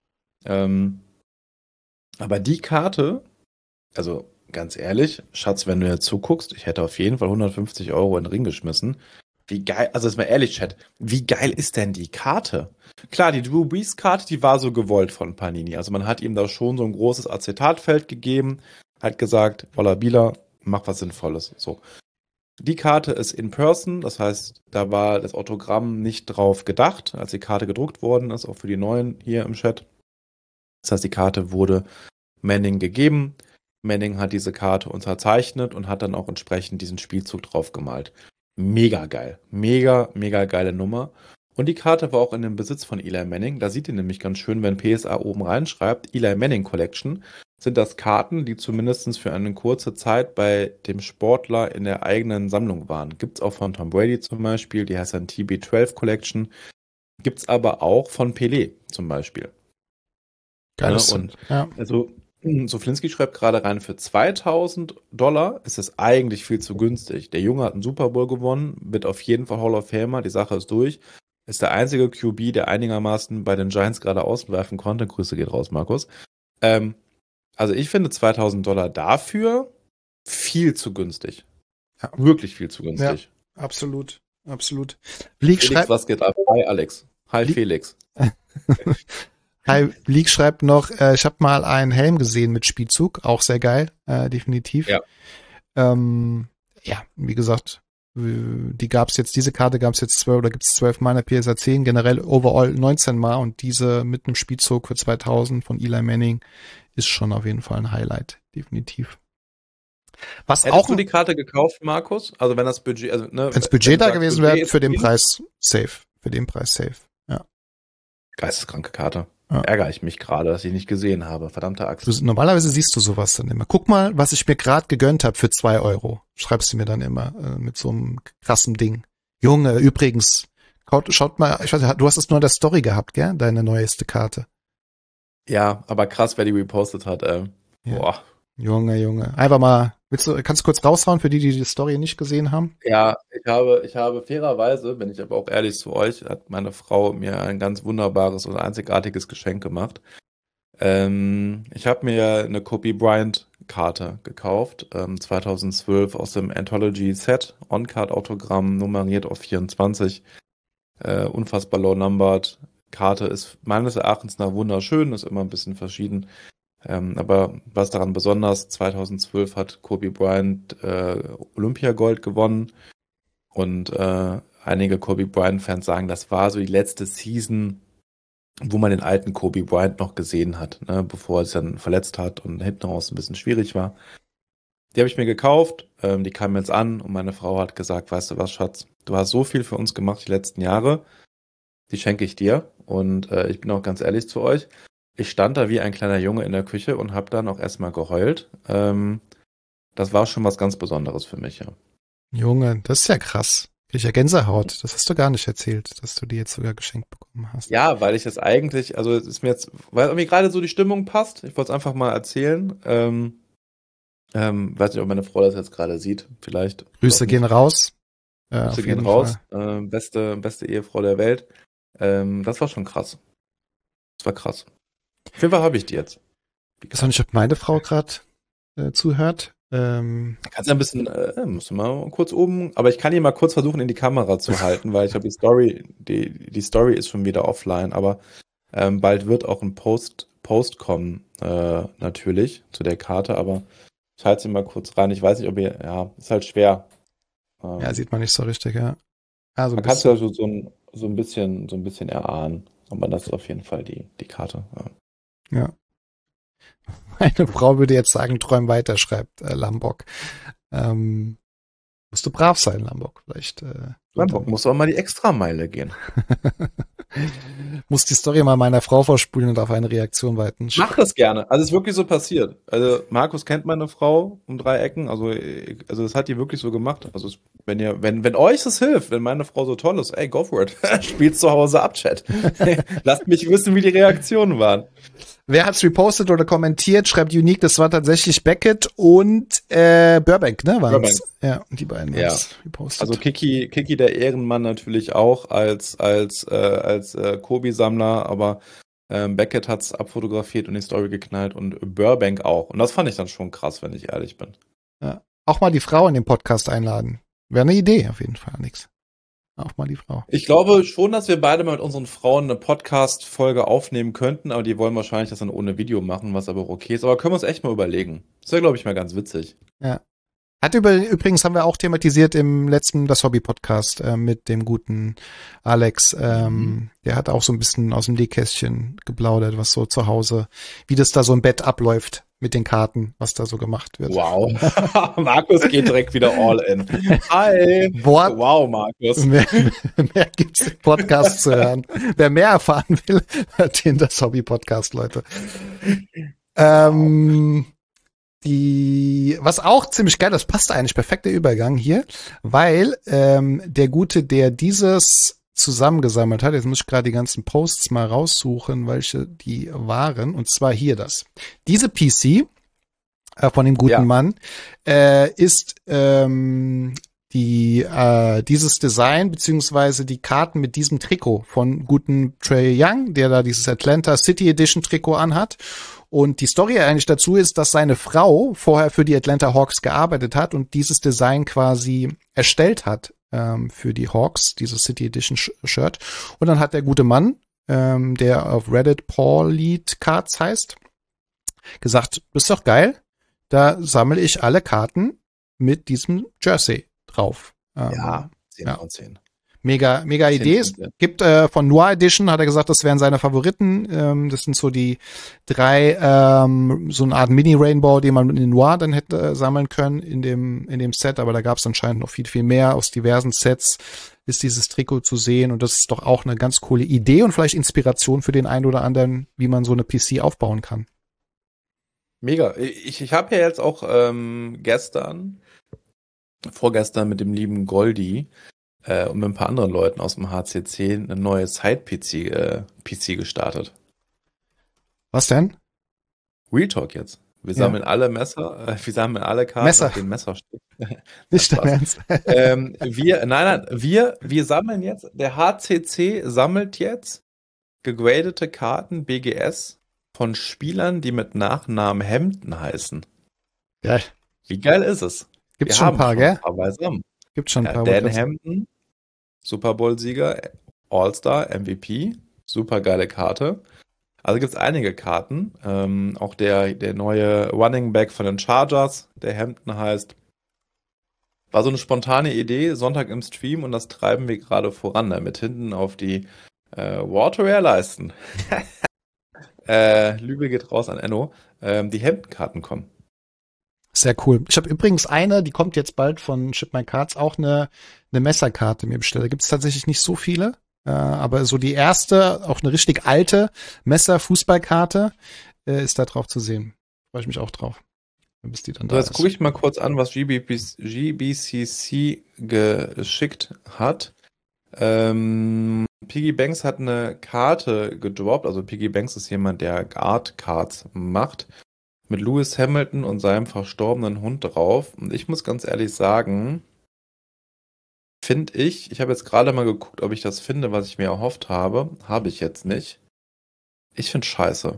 Aber die Karte, also ganz ehrlich, Schatz, wenn du jetzt zuguckst, ich hätte auf jeden Fall 150 Euro in den Ring geschmissen. Wie geil, also jetzt mal ehrlich, Chat, wie geil ist denn die Karte? Klar, die Drew Brees Karte, die war so gewollt von Panini. Also man hat ihm da schon so ein großes Acetatfeld gegeben, hat gesagt, Ola Bieler, mach was Sinnvolles. So. Die Karte ist in person, das heißt, da war das Autogramm nicht drauf gedacht, als die Karte gedruckt worden ist, auch für die Neuen hier im Chat. Das heißt, die Karte wurde Manning gegeben. Manning hat diese Karte unterzeichnet und hat dann auch entsprechend diesen Spielzug drauf gemalt. Mega geil. Mega, mega geile Nummer. Und die Karte war auch in dem Besitz von Eli Manning. Da sieht ihr nämlich ganz schön, wenn PSA oben reinschreibt, Eli Manning Collection, sind das Karten, die zumindest für eine kurze Zeit bei dem Sportler in der eigenen Sammlung waren. Gibt es auch von Tom Brady zum Beispiel, die heißt dann TB12 Collection. Gibt es aber auch von Pelé zum Beispiel. Geiles und also Sofilinski schreibt gerade rein, für 2.000 Dollar ist es eigentlich viel zu günstig. Der Junge hat einen Super Bowl gewonnen, wird auf jeden Fall Hall of Famer, die Sache ist durch. Ist der einzige QB, der einigermaßen bei den Giants gerade auswerfen konnte. Grüße geht raus, Markus. Also ich finde $2.000 dafür viel zu günstig. Ja. Wirklich viel zu günstig. Ja, absolut. Felix, was geht ab? Hi, Alex. Hi, Felix. Hi, Bleak schreibt noch, ich habe mal einen Helm gesehen mit Spielzug, auch sehr geil, definitiv. Ja. Wie gesagt, diese Karte gab es jetzt 12 oder gibt es 12 Mal in der PSA 10, generell overall 19 Mal und diese mit einem Spielzug für 2000 von Eli Manning ist schon auf jeden Fall ein Highlight, definitiv. Hättest du die Karte gekauft, Markus? Also wenn das Budget, also wenn das Budget da gewesen wäre, für den Preis safe. Ja. Geisteskranke Karte. Ja. Ärgere ich mich gerade, dass ich nicht gesehen habe. Verdammte Axt. Normalerweise siehst du sowas dann immer. Guck mal, was ich mir gerade gegönnt habe für 2 Euro. Schreibst du mir dann immer mit so einem krassen Ding. Junge, übrigens, schaut mal, ich weiß nicht, du hast es nur in der Story gehabt, gell? Deine neueste Karte. Ja, aber krass, wer die repostet hat. Ja. Boah. Junge. Einfach mal, kannst du kurz raushauen für die Story nicht gesehen haben? Ja, ich habe fairerweise, bin ich aber auch ehrlich zu euch, hat meine Frau mir ein ganz wunderbares und einzigartiges Geschenk gemacht. Ich habe mir eine Kobe Bryant Karte gekauft, 2012 aus dem Anthology Set, On-Card Autogramm, nummeriert auf 24, unfassbar low numbered. Karte ist meines Erachtens nach wunderschön, ist immer ein bisschen verschieden. Aber was daran besonders, 2012 hat Kobe Bryant Olympiagold gewonnen und einige Kobe Bryant-Fans sagen, das war so die letzte Season, wo man den alten Kobe Bryant noch gesehen hat, ne, bevor er sich dann verletzt hat und hinten raus ein bisschen schwierig war. Die habe ich mir gekauft, die kam jetzt an und meine Frau hat gesagt, weißt du was, Schatz, du hast so viel für uns gemacht die letzten Jahre, die schenke ich dir und ich bin auch ganz ehrlich zu euch, ich stand da wie ein kleiner Junge in der Küche und habe dann auch erstmal geheult. Das war schon was ganz Besonderes für mich, ja. Junge, das ist ja krass. Krieg ich ja Gänsehaut. Das hast du gar nicht erzählt, dass du die jetzt sogar geschenkt bekommen hast. Ja, weil ich das eigentlich, also es ist mir jetzt, weil irgendwie gerade so die Stimmung passt. Ich wollte es einfach mal erzählen. Weiß nicht, ob meine Frau das jetzt gerade sieht. Vielleicht. Grüße gehen raus. Grüße gehen raus. Beste Ehefrau der Welt. Das war schon krass. Das war krass. Auf jeden Fall habe ich die jetzt. Ich weiß auch nicht, ob meine Frau gerade zuhört. Kannst ja ein bisschen, musst du mal kurz oben, aber ich kann ihn mal kurz versuchen, in die Kamera zu halten, weil ich glaube, die Story ist schon wieder offline, aber bald wird auch ein Post kommen, natürlich, zu der Karte, aber ich halte sie mal kurz rein. Ich weiß nicht, ob ist halt schwer. Ja, sieht man nicht so richtig, ja. Also man kann es ja so ein bisschen erahnen, aber das ist auf jeden Fall die Karte. Ja. Meine Frau würde jetzt sagen, träum weiter, schreibt Lambok. Musst du brav sein, Lambok. Vielleicht. Lambok muss auch mal die Extrameile gehen. Muss die Story mal meiner Frau vorspulen und auf eine Reaktion warten. Mach das gerne. Also es ist wirklich so passiert. Also Markus kennt meine Frau um 3 Ecken. Also das hat die wirklich so gemacht. Also wenn euch das hilft, wenn meine Frau so toll ist, ey, go for it. Spiel's zu Hause ab, Chat. Lasst mich wissen, wie die Reaktionen waren. Wer hat's repostet oder kommentiert? Schreibt Unique, das war tatsächlich Beckett und Burbank, ne? Burbank. Ja, die beiden ja. Repostet. Also Kiki der Ehrenmann natürlich auch als Kobe-Sammler, aber Beckett hat's abfotografiert und die Story geknallt und Burbank auch. Und das fand ich dann schon krass, wenn ich ehrlich bin. Ja. Auch mal die Frau in den Podcast einladen. Wäre eine Idee auf jeden Fall, nix. Auch mal die Frau. Ich glaube schon, dass wir beide mal mit unseren Frauen eine Podcast-Folge aufnehmen könnten, aber die wollen wahrscheinlich das dann ohne Video machen, was aber okay ist. Aber können wir uns echt mal überlegen. Das wäre, glaube ich, mal ganz witzig. Ja. Übrigens haben wir auch thematisiert im letzten Das Hobby-Podcast mit dem guten Alex. Der hat auch so ein bisschen aus dem Nähkästchen geplaudert, was so zu Hause, wie das da so im Bett abläuft mit den Karten, was da so gemacht wird. Wow. Markus geht direkt wieder all in. Hi. Wow, Markus. Mehr gibt's im Podcast zu hören. Wer mehr erfahren will, hört den Das Hobby-Podcast, Leute. Was auch ziemlich geil, das passt eigentlich, perfekter Übergang hier, weil der Gute, der dieses zusammengesammelt hat, jetzt muss ich gerade die ganzen Posts mal raussuchen, welche die waren, und zwar hier das. Diese PC von dem guten Mann ist dieses Design beziehungsweise die Karten mit diesem Trikot von guten Trae Young, der da dieses Atlanta City Edition Trikot anhat. Und die Story eigentlich dazu ist, dass seine Frau vorher für die Atlanta Hawks gearbeitet hat und dieses Design quasi erstellt hat für die Hawks, dieses City Edition Shirt. Und dann hat der gute Mann, der auf Reddit Paul Lead Cards heißt, gesagt, das ist doch geil, da sammle ich alle Karten mit diesem Jersey drauf. 10 ja. von 10. Mega Idee. Es gibt von Noir Edition, hat er gesagt, das wären seine Favoriten. Das sind so die 3, so eine Art Mini-Rainbow, den man in Noir dann hätte sammeln können in dem Set, aber da gab es anscheinend noch viel, viel mehr. Aus diversen Sets ist dieses Trikot zu sehen und das ist doch auch eine ganz coole Idee und vielleicht Inspiration für den einen oder anderen, wie man so eine PC aufbauen kann. Mega. Ich habe ja jetzt auch vorgestern mit dem lieben Goldi und mit ein paar anderen Leuten aus dem HCC eine neue Side-PC gestartet. Was denn? Real Talk jetzt. Wir sammeln alle Messer, wir sammeln alle Karten auf den Messerstück. Nicht dein Ernst. Wir sammeln jetzt, der HCC sammelt jetzt gegradete Karten BGS von Spielern, die mit Nachnamen Hampton heißen. Geil. Wie geil ist es? Gibt's schon ein paar, gell? Gibt schon ein paar. Dan Hampton, Super Bowl-Sieger, All-Star, MVP, super geile Karte. Also gibt's einige Karten. Auch der neue Running Back von den Chargers, der Hampton heißt. War so eine spontane Idee, Sonntag im Stream und das treiben wir gerade voran, damit hinten auf die Waterwear-Leisten. Liebe geht raus an Enno. Die Hampton-Karten kommen. Sehr cool. Ich habe übrigens eine, die kommt jetzt bald von Ship My Cards, auch eine Messerkarte mir bestellt. Da gibt es tatsächlich nicht so viele, aber so die erste, auch eine richtig alte Messer-Fußballkarte ist da drauf zu sehen. Freue ich mich auch drauf. Bis die dann da jetzt gucke ich mal kurz an, was GBCC geschickt hat. Piggy Banks hat eine Karte gedroppt, also Piggy Banks ist jemand, der Art Cards macht, mit Lewis Hamilton und seinem verstorbenen Hund drauf. Und ich muss ganz ehrlich sagen, ich habe jetzt gerade mal geguckt, ob ich das finde, was ich mir erhofft habe. Habe ich jetzt nicht. Ich finde scheiße.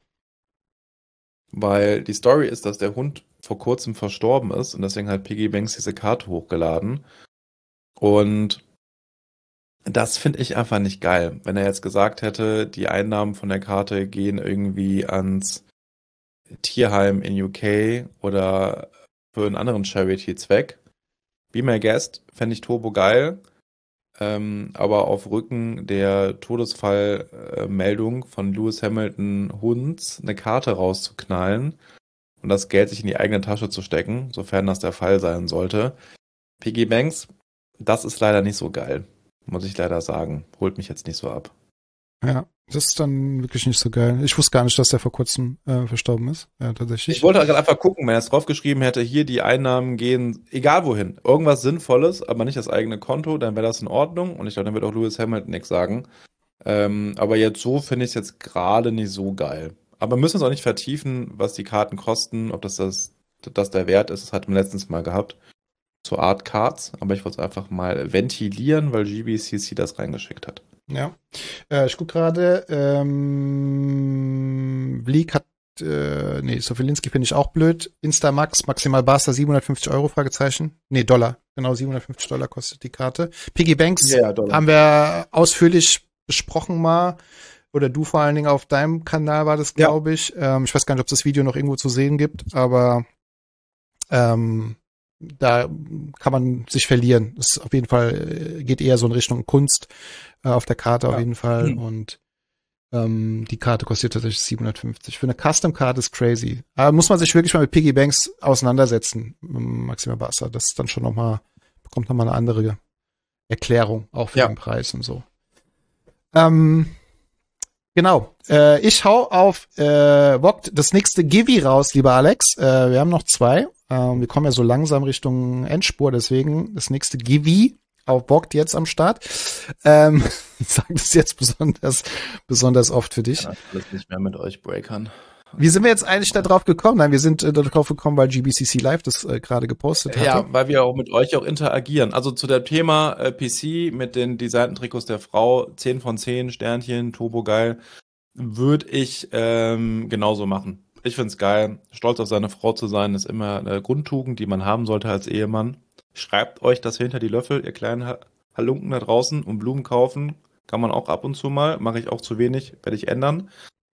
Weil die Story ist, dass der Hund vor kurzem verstorben ist und deswegen hat Piggy Banks diese Karte hochgeladen. Und das finde ich einfach nicht geil. Wenn er jetzt gesagt hätte, die Einnahmen von der Karte gehen irgendwie ans Tierheim in UK oder für einen anderen Charity-Zweck. Be My Guest fände ich turbo geil, aber auf Rücken der Todesfallmeldung von Lewis Hamilton Hunds eine Karte rauszuknallen und das Geld sich in die eigene Tasche zu stecken, sofern das der Fall sein sollte. Piggy Banks, das ist leider nicht so geil, muss ich leider sagen. Holt mich jetzt nicht so ab. Ja, das ist dann wirklich nicht so geil. Ich wusste gar nicht, dass der vor kurzem verstorben ist. Ja, tatsächlich. Ich wollte gerade einfach gucken, wenn er es draufgeschrieben hätte, hier die Einnahmen gehen, egal wohin, irgendwas Sinnvolles, aber nicht das eigene Konto, dann wäre das in Ordnung. Und ich glaube, dann wird auch Lewis Hamilton nichts sagen. Aber jetzt so finde ich es jetzt gerade nicht so geil. Aber wir müssen uns auch nicht vertiefen, was die Karten kosten, ob das der Wert ist. Das hatten wir letztens mal gehabt. Zu Art Cards. Aber ich wollte es einfach mal ventilieren, weil GBCC das reingeschickt hat. Ja, ich gucke gerade, Bleak hat, Sofilinski finde ich auch blöd. Instamax, maximal Barca, 750 €, Fragezeichen. Nee, Dollar. Genau, $750 kostet die Karte. Piggy Banks haben wir ausführlich besprochen mal. Oder du vor allen Dingen auf deinem Kanal war das, glaube ich. Ich weiß gar nicht, ob es das Video noch irgendwo zu sehen gibt, aber da kann man sich verlieren. Das ist auf jeden Fall, geht eher so in Richtung Kunst auf der Karte auf jeden Fall. Und die Karte kostet tatsächlich 750. Für eine Custom-Karte ist crazy. Aber muss man sich wirklich mal mit Piggy Banks auseinandersetzen, Maxima Barca. Das ist dann schon bekommt nochmal eine andere Erklärung, auch für den Preis und so. Genau. Ich hau auf Vogt das nächste Givi raus, lieber Alex. Wir haben noch 2. Wir kommen ja so langsam Richtung Endspur, deswegen das nächste Givi auf Vogt jetzt am Start. Ich sage das jetzt besonders oft für dich. Ja, alles nicht mehr mit euch Breakern. Wie sind wir jetzt eigentlich da drauf gekommen? Nein, wir sind darauf gekommen, weil GBCC Live das gerade gepostet hat. Ja, weil wir auch mit euch auch interagieren. Also zu dem Thema PC mit den designten Trikots der Frau, 10 von 10 Sternchen, turbo geil, würde ich genauso machen. Ich find's geil. Stolz auf seine Frau zu sein, ist immer eine Grundtugend, die man haben sollte als Ehemann. Schreibt euch das hinter die Löffel, ihr kleinen Halunken da draußen, und Blumen kaufen. Kann man auch ab und zu mal. Mache ich auch zu wenig, werde ich ändern.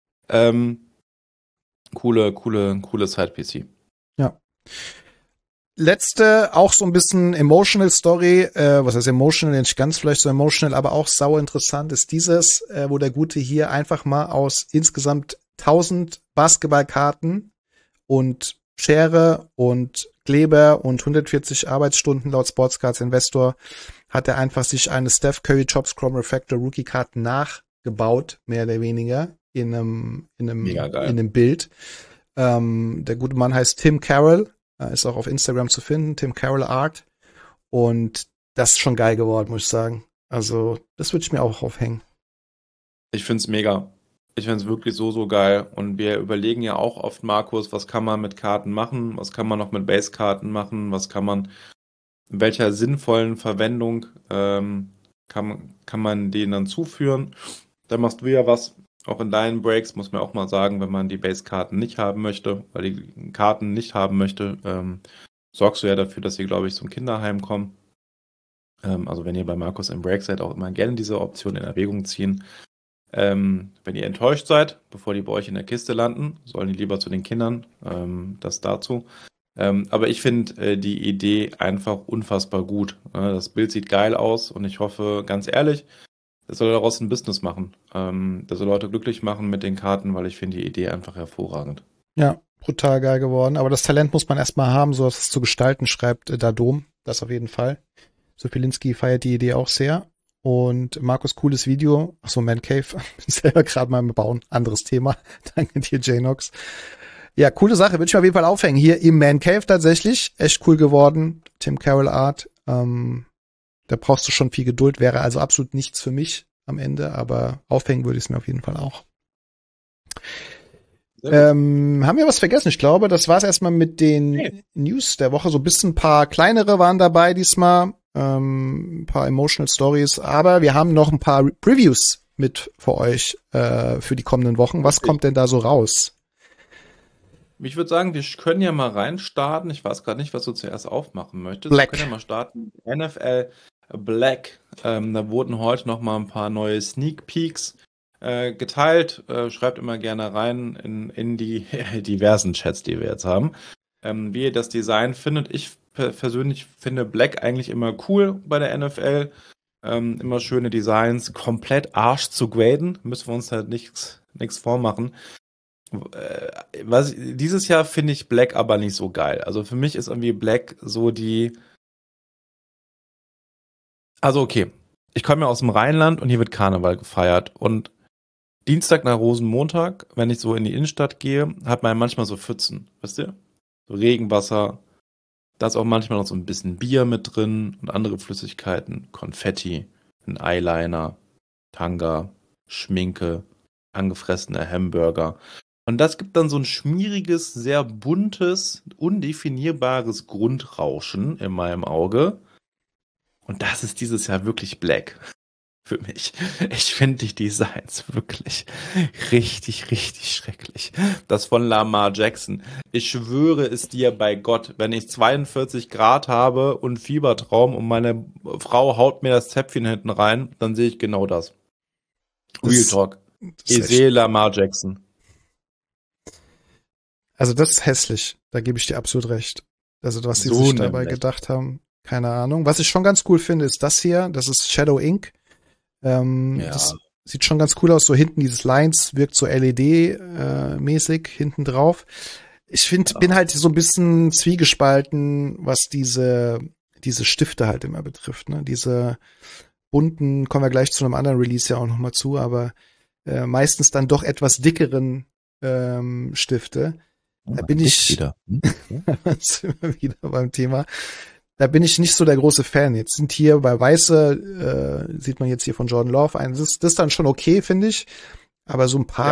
Coole Side-PC. Ja. Letzte, auch so ein bisschen emotional Story, was heißt emotional, nicht ganz vielleicht so emotional, aber auch sauer interessant ist dieses, wo der Gute hier einfach mal aus insgesamt 1000 Basketballkarten und Schere und Kleber und 140 Arbeitsstunden laut Sportscards Investor hat er einfach sich eine Steph Curry Topps Chrome Refractor Rookie Card nachgebaut, mehr oder weniger, in einem Bild. Der gute Mann heißt Tim Carroll, ist auch auf Instagram zu finden, Tim Carroll Art. Und das ist schon geil geworden, muss ich sagen. Also, das würde ich mir auch aufhängen. Ich find's mega. Ich find's wirklich so geil. Und wir überlegen ja auch oft, Markus, was kann man mit Karten machen? Was kann man noch mit Base-Karten machen? Was kann man, in welcher sinnvollen Verwendung kann man denen dann zuführen? Da machst du ja was. Auch in deinen Breaks muss man auch mal sagen, wenn man die Base-Karten nicht haben möchte, weil die Karten nicht haben möchte, sorgst du ja dafür, dass sie, glaube ich, zum Kinderheim kommen. Also wenn ihr bei Markus im Break seid, auch immer gerne diese Option in Erwägung ziehen. Wenn ihr enttäuscht seid, bevor die bei euch in der Kiste landen, sollen die lieber zu den Kindern, das dazu. Aber ich finde die Idee einfach unfassbar gut. Das Bild sieht geil aus und ich hoffe, ganz ehrlich, das soll daraus ein Business machen. Das soll Leute glücklich machen mit den Karten, weil ich finde die Idee einfach hervorragend. Ja, brutal geil geworden. Aber das Talent muss man erstmal haben, so etwas zu gestalten, schreibt Dadom. Das auf jeden Fall. Sofilinski feiert die Idee auch sehr. Und Markus, cooles Video. Achso, Man Cave. Bin selber gerade mal im Bauen. Anderes Thema. Danke dir, Janox. Ja, coole Sache. Würde ich mir auf jeden Fall aufhängen. Hier im Man Cave tatsächlich. Echt cool geworden. Tim Carroll Art. Da brauchst du schon viel Geduld. Wäre also absolut nichts für mich am Ende. Aber aufhängen würde ich es mir auf jeden Fall auch. Haben wir was vergessen? Ich glaube, das war es erstmal mit den News der Woche. So ein bisschen ein paar kleinere waren dabei diesmal. Ein paar Emotional Stories. Aber wir haben noch ein paar Previews mit für euch für die kommenden Wochen. Was kommt denn da so raus? Ich würde sagen, wir können ja mal reinstarten. Ich weiß gerade nicht, was du zuerst aufmachen möchtest. Black. Wir können ja mal starten. NFL Black. Da wurden heute noch mal ein paar neue Sneak Peeks geteilt. Schreibt immer gerne rein in die diversen Chats, die wir jetzt haben, wie ihr das Design findet. Ich persönlich finde Black eigentlich immer cool bei der NFL. Immer schöne Designs, komplett Arsch zu graden. Müssen wir uns halt nichts vormachen. Dieses Jahr finde ich Black aber nicht so geil. Also für mich ist irgendwie Black so die... Also okay, ich komme ja aus dem Rheinland und hier wird Karneval gefeiert. Und Dienstag nach Rosenmontag, wenn ich so in die Innenstadt gehe, hat man ja manchmal so Pfützen, wisst ihr? So Regenwasser, da ist auch manchmal noch so ein bisschen Bier mit drin und andere Flüssigkeiten, Konfetti, ein Eyeliner, Tanga, Schminke, angefressene Hamburger. Und das gibt dann so ein schmieriges, sehr buntes, undefinierbares Grundrauschen in meinem Auge. Und das ist dieses Jahr wirklich Black. Für mich. Ich finde die Designs wirklich richtig, richtig schrecklich. Das von Lamar Jackson. Ich schwöre es dir bei Gott, wenn ich 42 Grad habe und Fiebertraum und meine Frau haut mir das Zäpfchen hinten rein, dann sehe ich genau das. Real Talk. Ich sehe Lamar Jackson. Also das ist hässlich. Da gebe ich dir absolut recht. Also was sie sich dabei gedacht haben, keine Ahnung. Was ich schon ganz cool finde, ist das hier. Das ist Shadow Ink. Das sieht schon ganz cool aus. So hinten dieses Lines wirkt so LED-mäßig hinten drauf. Ich bin halt so ein bisschen zwiegespalten, was diese Stifte halt immer betrifft. Ne? Diese bunten, kommen wir gleich zu einem anderen Release ja auch nochmal zu, aber meistens dann doch etwas dickeren Stifte. Da bin ich wieder. Sind wir wieder beim Thema. Da bin ich nicht so der große Fan. Jetzt sind hier bei Weiße, sieht man jetzt hier von Jordan Love ein. Das ist dann schon okay, finde ich. Aber so ein paar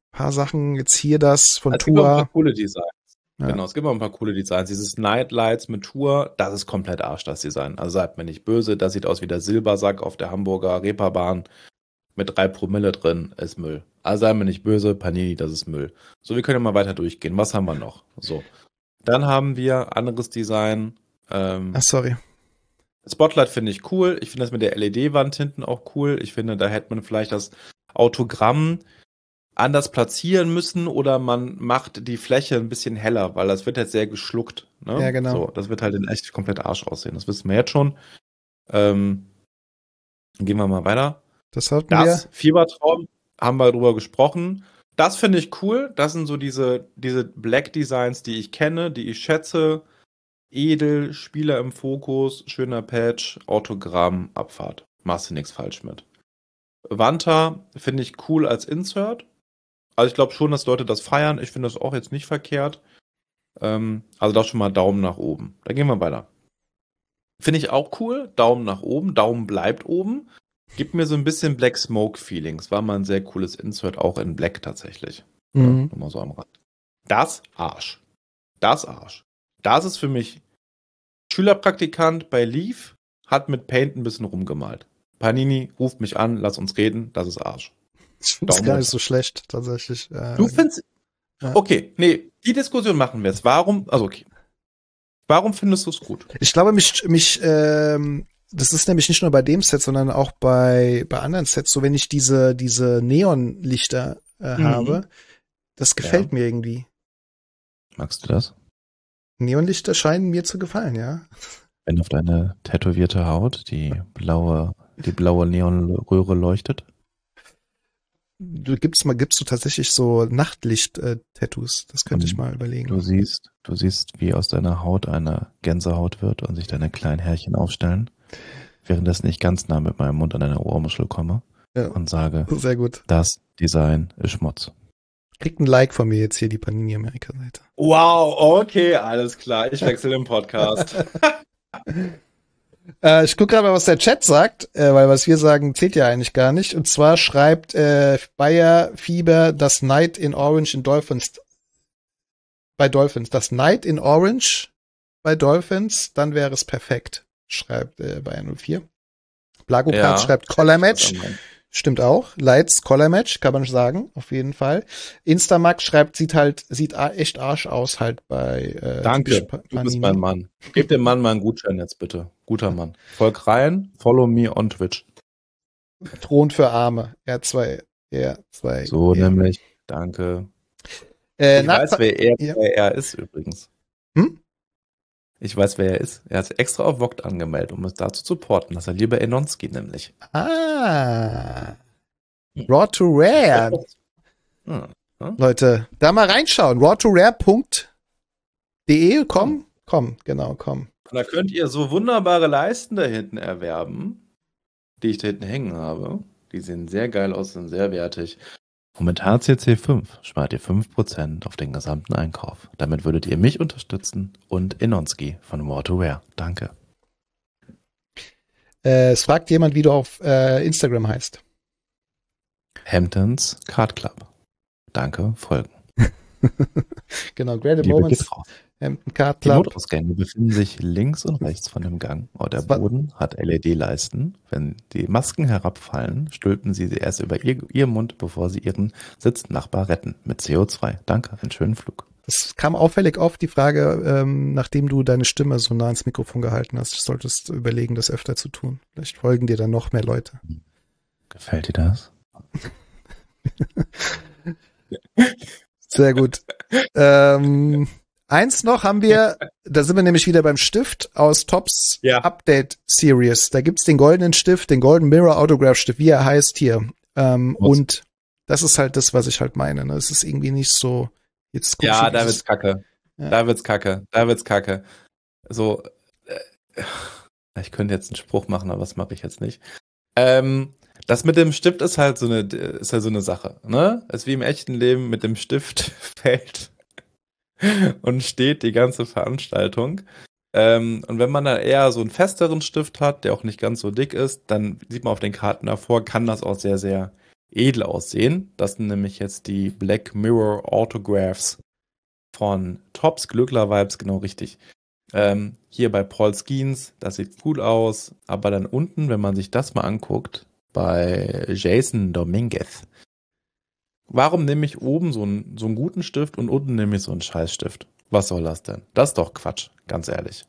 Paar Sachen, jetzt hier das von Es gibt auch ein paar Tua. coole Designs. Ja. Genau, es gibt auch ein paar coole Designs. Dieses Nightlights mit Tour, das ist komplett Arsch, das Design. Also seid mir nicht böse, das sieht aus wie der Silbersack auf der Hamburger Reeperbahn mit 3 Promille drin, ist Müll. Also seid mir nicht böse, Panini, das ist Müll. So, wir können ja mal weiter durchgehen. Was haben wir noch? So. Dann haben wir anderes Design. Sorry. Spotlight finde ich cool. Ich finde das mit der LED-Wand hinten auch cool. Ich finde, da hätte man vielleicht das Autogramm anders platzieren müssen oder man macht die Fläche ein bisschen heller, weil das wird jetzt sehr geschluckt. Ne? Ja, genau. So, das wird halt in echt komplett Arsch aussehen. Das wissen wir jetzt schon. Gehen wir mal weiter. Das hatten Das wir. Fiebertraum haben wir drüber gesprochen. Das finde ich cool. Das sind so diese Black Designs, die ich kenne, die ich schätze. Edel, Spieler im Fokus, schöner Patch, Autogramm, Abfahrt. Machst du nichts falsch mit. Wanta finde ich cool als Insert. Also ich glaube schon, dass Leute das feiern. Ich finde das auch jetzt nicht verkehrt. Also da schon mal Daumen nach oben. Da gehen wir weiter. Finde ich auch cool. Daumen nach oben. Daumen bleibt oben. Gibt mir so ein bisschen Black Smoke Feelings. War mal ein sehr cooles Insert, auch in Black tatsächlich. Ja, nur mal so am Rand. Das Arsch. Das Arsch. Das ist für mich Schülerpraktikant bei Leaf, hat mit Paint ein bisschen rumgemalt. Panini ruft mich an, lass uns reden, das ist Arsch. Das ist gar nicht so schlecht, tatsächlich. Du findest. Ja. Okay, nee, die Diskussion machen wir jetzt. Warum findest du es gut? Ich glaube, das ist nämlich nicht nur bei dem Set, sondern auch bei anderen Sets, so wenn ich diese Neonlichter habe, das gefällt mir irgendwie. Magst du das? Neonlichter scheinen mir zu gefallen, ja. Wenn auf deine tätowierte Haut die blaue Neonröhre leuchtet? Gibst du tatsächlich so Nachtlicht-Tattoos? Das könnte ich mal überlegen. Du siehst, wie aus deiner Haut eine Gänsehaut wird und sich deine kleinen Härchen aufstellen, währenddessen ich ganz nah mit meinem Mund an deine Ohrmuschel komme und sage, sehr gut. Das Design ist Schmutz. Kriegt ein Like von mir jetzt hier, die Panini-Amerika-Seite. Wow, okay, alles klar. Ich wechsle den Podcast. Ich gucke gerade mal, was der Chat sagt, weil was wir sagen, zählt ja eigentlich gar nicht. Und zwar schreibt Bayer Fieber das Knight in Orange in Dolphins bei Dolphins. Das Knight in Orange bei Dolphins, dann wäre es perfekt, schreibt Bayer 04. Blagopart schreibt Collar Match. Stimmt auch. Lights Collar Match, kann man sagen, auf jeden Fall. Instamax schreibt, sieht echt Arsch aus halt bei Danke, du bist mein Mann. Gib dem Mann mal einen Gutschein jetzt bitte. Guter Mann. Folg rein, follow me on Twitch. Thron für Arme. R2. So nämlich. Danke. Ich weiß, wer er ist übrigens. Ich weiß, wer er ist. Er hat extra auf Vogt angemeldet, um es da zu supporten. Das ist lieber Enonski nämlich. Raw to Rare. Leute, da mal reinschauen. rawtorare.de, komm. Und da könnt ihr so wunderbare Leisten da hinten erwerben, die ich da hinten hängen habe. Die sehen sehr geil aus, sind sehr wertig. Und mit HCC5 spart ihr 5% auf den gesamten Einkauf. Damit würdet ihr mich unterstützen und Enonski von Raw to Rare. Danke. Es fragt jemand, wie du auf Instagram heißt. Hamptons Card Club. Danke, folgen. Genau, Great Moments. Hampton Card Club. Die Notausgänge befinden sich links und rechts von dem Gang. Der Boden hat LED-Leisten. Wenn die Masken herabfallen, stülpen sie erst über ihr Mund, bevor sie ihren Sitznachbar retten. Mit CO2. Danke, einen schönen Flug. Es kam auffällig oft die Frage, nachdem du deine Stimme so nah ans Mikrofon gehalten hast, solltest du überlegen, das öfter zu tun. Vielleicht folgen dir dann noch mehr Leute. Gefällt dir das? Sehr gut. Eins noch haben wir, da sind wir nämlich wieder beim Stift aus Tops Update Series. Da gibt's den goldenen Stift, den Golden Mirror Autograph Stift, wie er heißt hier. Und das ist halt das, was ich halt meine. Ne? Es ist irgendwie nicht so. Jetzt da wird's kacke. Ja. Da wird's kacke. So, ich könnte jetzt einen Spruch machen, aber das mache ich jetzt nicht. Das mit dem Stift ist halt so eine Sache, ne? Es ist wie im echten Leben, mit dem Stift fällt und steht die ganze Veranstaltung. Und wenn man da eher so einen festeren Stift hat, der auch nicht ganz so dick ist, dann sieht man auf den Karten davor, kann das auch sehr, sehr edel aussehen. Das sind nämlich jetzt die Black Mirror Autographs von Topps, Glöckler-Vibes, genau richtig. Hier bei Paul Skeens, das sieht cool aus, aber dann unten, wenn man sich das mal anguckt, bei Jason Dominguez, warum nehme ich oben so einen guten Stift und unten nehme ich so einen Scheißstift? Was soll das denn? Das ist doch Quatsch, ganz ehrlich.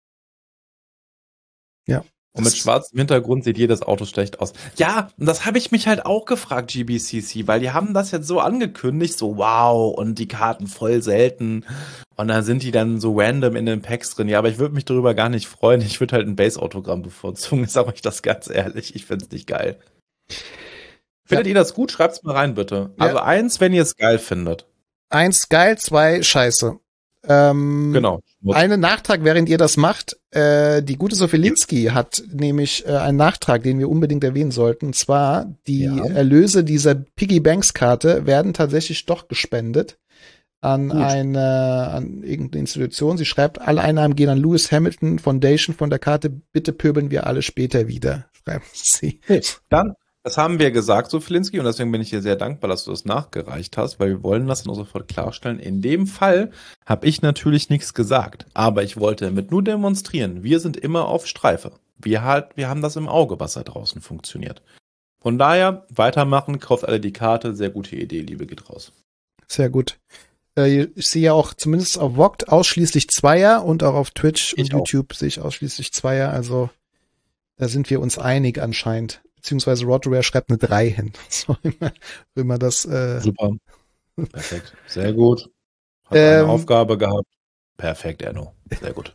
Ja. Und mit schwarzem Hintergrund sieht jedes Auto schlecht aus. Ja, und das habe ich mich halt auch gefragt, GBCC, weil die haben das jetzt so angekündigt, so wow, und die Karten voll selten. Und dann sind die dann so random in den Packs drin. Ja, aber ich würde mich darüber gar nicht freuen. Ich würde halt ein Base-Autogramm bevorzugen. Ich sage euch das ganz ehrlich. Ich finde es nicht geil. Findet ihr das gut? Schreibt's mal rein, bitte. Ja. Also 1, wenn ihr es geil findet. 1 geil, 2 scheiße. Genau. Einen Nachtrag, während ihr das macht. Die gute Sophie Linsky hat nämlich einen Nachtrag, den wir unbedingt erwähnen sollten. Und zwar, die Erlöse dieser Piggy Banks Karte werden tatsächlich doch gespendet an an irgendeine Institution. Sie schreibt, alle Einnahmen gehen an Lewis Hamilton Foundation von der Karte. Bitte pöbeln wir alle später wieder, schreibt sie. Dann, das haben wir gesagt, Sophie Linsky, und deswegen bin ich dir sehr dankbar, dass du das nachgereicht hast, weil wir wollen das dann auch sofort klarstellen. In dem Fall habe ich natürlich nichts gesagt, aber ich wollte damit nur demonstrieren, wir sind immer auf Streife. Wir haben das im Auge, was da draußen funktioniert. Von daher, weitermachen, kauft alle die Karte, sehr gute Idee, Liebe geht raus. Sehr gut. Ich sehe ja auch zumindest auf Vogt ausschließlich Zweier und auch auf Twitch und YouTube sehe ich ausschließlich Zweier, also da sind wir uns einig anscheinend. Beziehungsweise Rotware schreibt eine 3 hin. So immer das. Super. Perfekt. Sehr gut. Hat eine Aufgabe gehabt. Perfekt, Erno. Sehr gut.